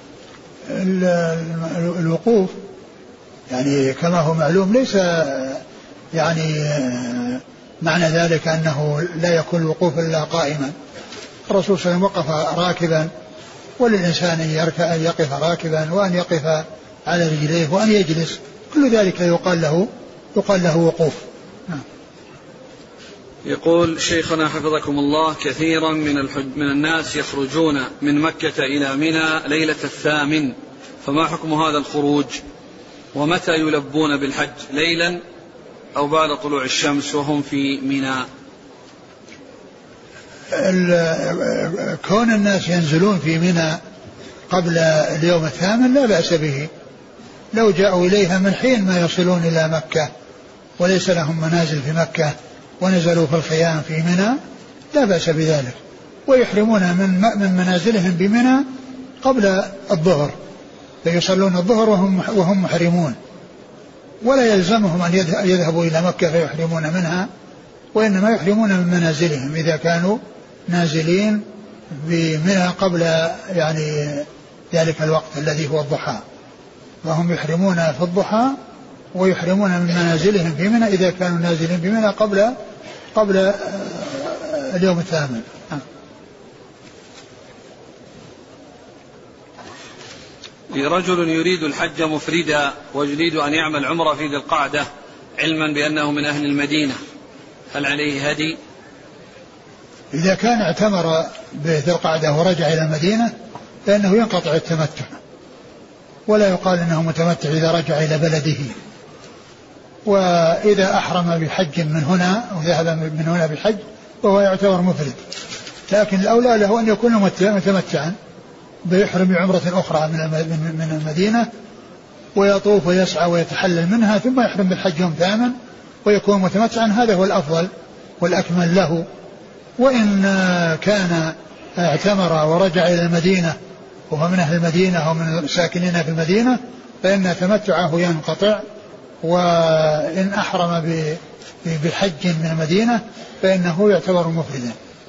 الوقوف يعني كما هو معلوم ليس يعني معنى ذلك أنه لا يكون الوقوف إلا قائما. الرسول صلى الله عليه وسلم وقف راكبا وللإنسان أن يقف راكبا وأن يقف على رجليه وأن يجلس، كل ذلك يقال له وقوف. يقول شيخنا حفظكم الله كثيرا من الناس يخرجون من مكة إلى منى ليلة الثامن، فما حكم هذا الخروج ومتى يلبون بالحج ليلا أو بعد طلوع الشمس وهم في منى؟ كون الناس ينزلون في منى قبل اليوم الثامن لا بأس به، لو جاءوا إليها من حين ما يصلون إلى مكة وليس لهم منازل في مكة ونزلوا في الخيام في منى لا بأس بذلك، ويحرمون من منازلهم بمنى قبل الظهر فيصلون الظهر وهم محرمون، ولا يلزمهم أن يذهبوا إلى مكة فيحرمون منها، وإنما يحرمون من منازلهم إذا كانوا نازلين بمنى قبل يعني ذلك الوقت الذي هو الضحى، وهم يحرمون في الضحى ويحرمون من منازلهم في منى إذا كانوا نازلين بمنى قبل اليوم الثامن. رجل يريد الحج مفردا ويريد أن يعمل عمرة في ذي القعدة علما بأنه من أهل المدينة، هل عليه هدي؟ إذا كان اعتمر بذي القعدة ورجع إلى المدينة فإنه ينقطع التمتع، ولا يقال إنه متمتع إذا رجع إلى بلده. وإذا أحرم بحج من هنا أو ذهب من هنا بحج وهو يعتبر مفرد، لكن الأولى له أن يكون متمتعا بيحرم بعمرة أخرى من المدينة ويطوف ويسعى ويتحلل منها ثم يحرم بالحج يوم ثامن ويكون متمتعا، هذا هو الأفضل والأكمل له. وإن كان اعتمر ورجع إلى المدينة وهو من أهل المدينة ومن الساكنين في المدينة فإن تمتعه ينقطع، وإن أحرم بحج من المدينة فإنه يعتبر مفردا.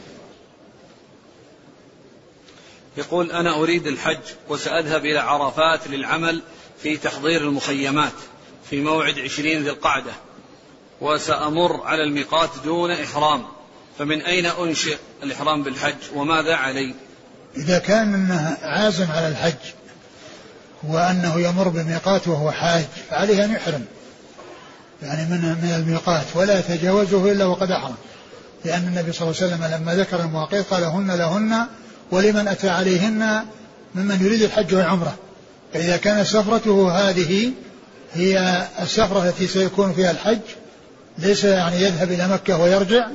يقول أنا أريد الحج وسأذهب إلى عرفات للعمل في تحضير المخيمات في موعد 20 ذي القعدة، وسأمر على الميقات دون إحرام، فمن أين أنشئ الإحرام بالحج وماذا علي؟ إذا كان عازم على الحج وأنه يمر بميقات وهو حاج فعليه أن يحرم يعني من الميقات ولا يتجاوزه إلا وقد أحرم، لأن النبي صلى الله عليه وسلم لما ذكر المواقيت قال هن لهن ولمن أتى عليهن ممن يريد الحج والعمرة. فإذا كانت سفرته هذه هي السفرة التي سيكون فيها الحج ليس يعني يذهب إلى مكة ويرجع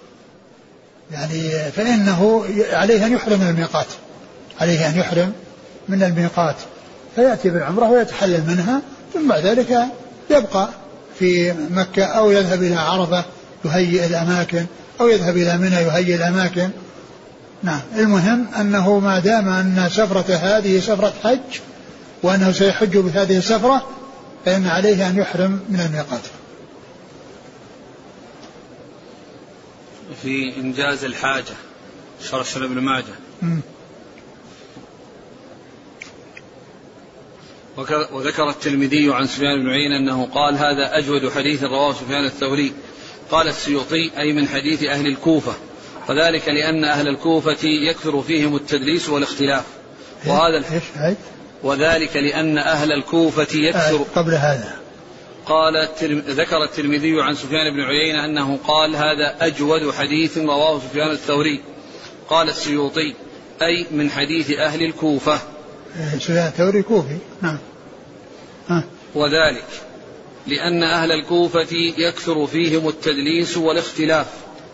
يعني فإنه عليه أن يحرم من الميقات، عليه أن يحرم من الميقات فيأتي بالعمرة ويتحلل منها، ثم بعد ذلك يبقى في مكة أو يذهب إلى عرفة يهيئ الأماكن أو يذهب إلى منى يهيئ الأماكن. نعم، المهم أنه ما دام أن سفرة هذه سفرة حج وأنه سيحج بهذه السفرة فإن عليه أن يحرم من الميقات. في إنجاز الحاجة شرح ابن ماجه وذكر الترمذي عن سفيان بن عيينة أنه قال هذا أجود حديث رواه سفيان الثوري. قال السيوطي أي من حديث أهل الكوفة، وذلك لأن أهل الكوفة يكثر فيهم التدليس والاختلاف، وذلك لأن أهل الكوفة يكثر قبل هذا قال ذكر الترمذي عن سفيان بن عيينة أنه قال هذا أجود حديث رواه سفيان الثوري. قال السيوطي أي من حديث أهل الكوفة. سفيان الثوري كوفي. نعم. وذلك لأن أهل الكوفة يكثر فيهم التدليس والاختلاف،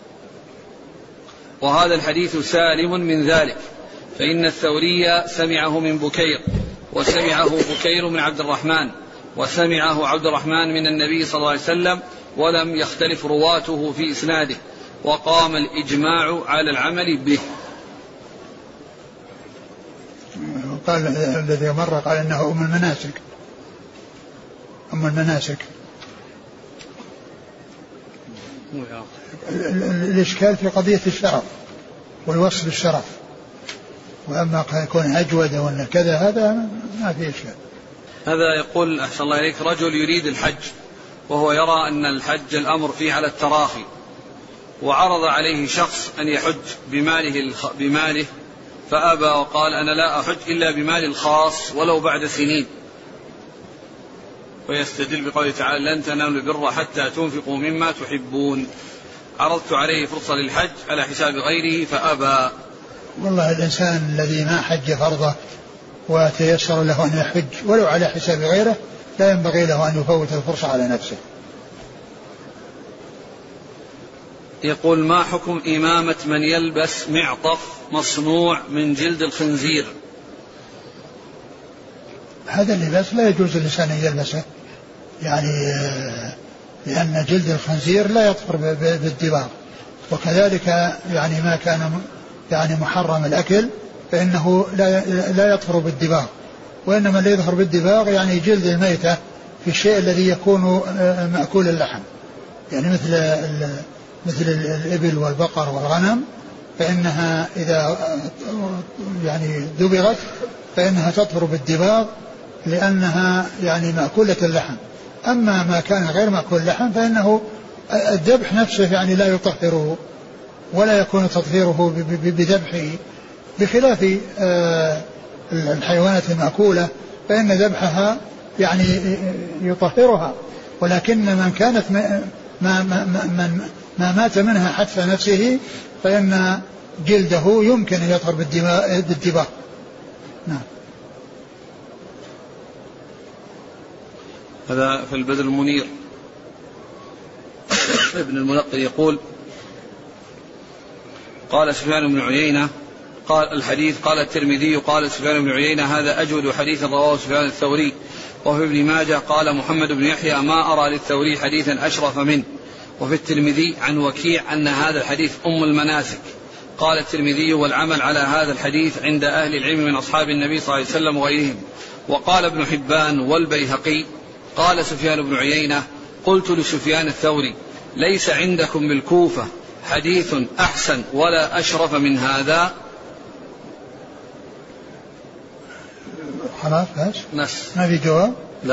وهذا الحديث سالم من ذلك، فإن الثوري سمعه من بكير، وسمعه بكير من عبد الرحمن، وسمعه عبد الرحمن من النبي صلى الله عليه وسلم، ولم يختلف رواته في إسناده، وقام الإجماع على العمل به. قال الذي مر قال إنه أم المناسك. الإشكال في قضية الشرف والوصف بالشرف، وأما يكون أجود وأن كذا هذا ما في إشكال. هذا يقول أحسن الله إليك رجل يريد الحج وهو يرى أن الحج الأمر فيه على التراخي، وعرض عليه شخص أن يحج بماله فأبى وقال أنا لا أحج إلا بمالي الخاص ولو بعد سنين، ويستدل بقوله تعالى لن تنالوا البر حتى تنفقوا مما تحبون. عرضت عليه فرصة للحج على حساب غيره فأبى. والله الإنسان الذي ما حج فرضه وتيسر له أن يحج ولو على حساب غيره لا ينبغي له أن يفوت الفرصة على نفسه. يقول ما حكم إمامة من يلبس معطف مصنوع من جلد الخنزير؟ هذا اللباس لا يجوز للإنسان أن يلبسه، يعني لأن جلد الخنزير لا يطهر بالدباغ، وكذلك يعني ما كان يعني محرم الأكل فإنه لا يطهر بالدباغ، وإنما اللي يظهر بالدباغ يعني جلد الميتة في الشيء الذي يكون مأكول اللحم، يعني مثل الإبل والبقر والغنم، فإنها إذا يعني دبغت فإنها تطهر بالدباغ لأنها يعني مأكولة اللحم. أما ما كان غير مأكول اللحم فإنه الذبح نفسه يعني لا يطهره ولا يكون تطهيره بذبحه، بخلاف الحيوانات المأكولة فإن ذبحها يعني يطهرها، ولكن من كانت ما مات منها حتف نفسه فإن جلده يمكن أن يطهر بالدباغ. نعم. هذا في البدر المنير. ابن الملقن يقول قال سفيان بن عيينة قال الحديث قال الترمذي قال سفيان بن عيينة هذا أجود حديث رواه سفيان الثوري. وفي ابن ماجه قال محمد بن يحيى ما أرى للثوري حديثا أشرف منه. وفي الترمذي عن وكيع أن هذا الحديث أم المناسك. قال الترمذي والعمل على هذا الحديث عند أهل العلم من أصحاب النبي صلى الله عليه وسلم وغيرهم. وقال ابن حبان والبيهقي قال سفيان بن عيينة قلت لسفيان الثوري ليس عندكم بالكوفة حديث أحسن ولا أشرف من هذا؟ خلاص نس ما في جواب. لا.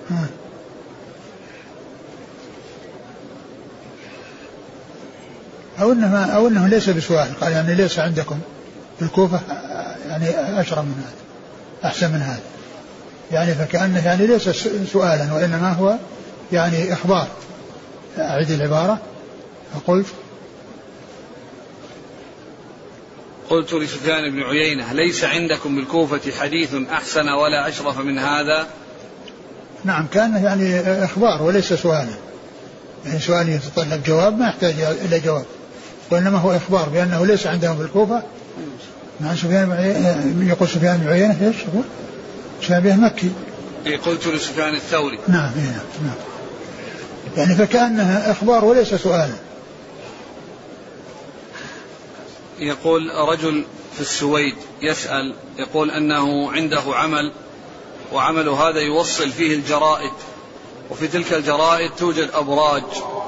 أو أنه ليس بسؤال، قال يعني ليس عندكم بالكوفة يعني أشرف من هذا أحسن من هذا، يعني فكأنه يعني ليس سؤالا وإنما هو يعني إخبار. أعيد العبارة. قلت لسفيان بن عيينة ليس عندكم بالكوفة حديث أحسن ولا أشرف من هذا؟ نعم، كان يعني إخبار وليس سؤالا، يعني سؤال يتطلب جواب ما يحتاج إلى جواب، وإنما هو إخبار بأنه ليس عندهم بالكوفة. نعم. يقول سفيان بن عيينة ايش يقول؟ شابه مكي. قلت لسفيان الثوري. نعم. يعني فكأنها إخبار وليس سؤالا. يقول رجل في السويد يسأل يقول أنه عنده عمل، وعمل هذا يوصل فيه الجرائد، وفي تلك الجرائد توجد أبراج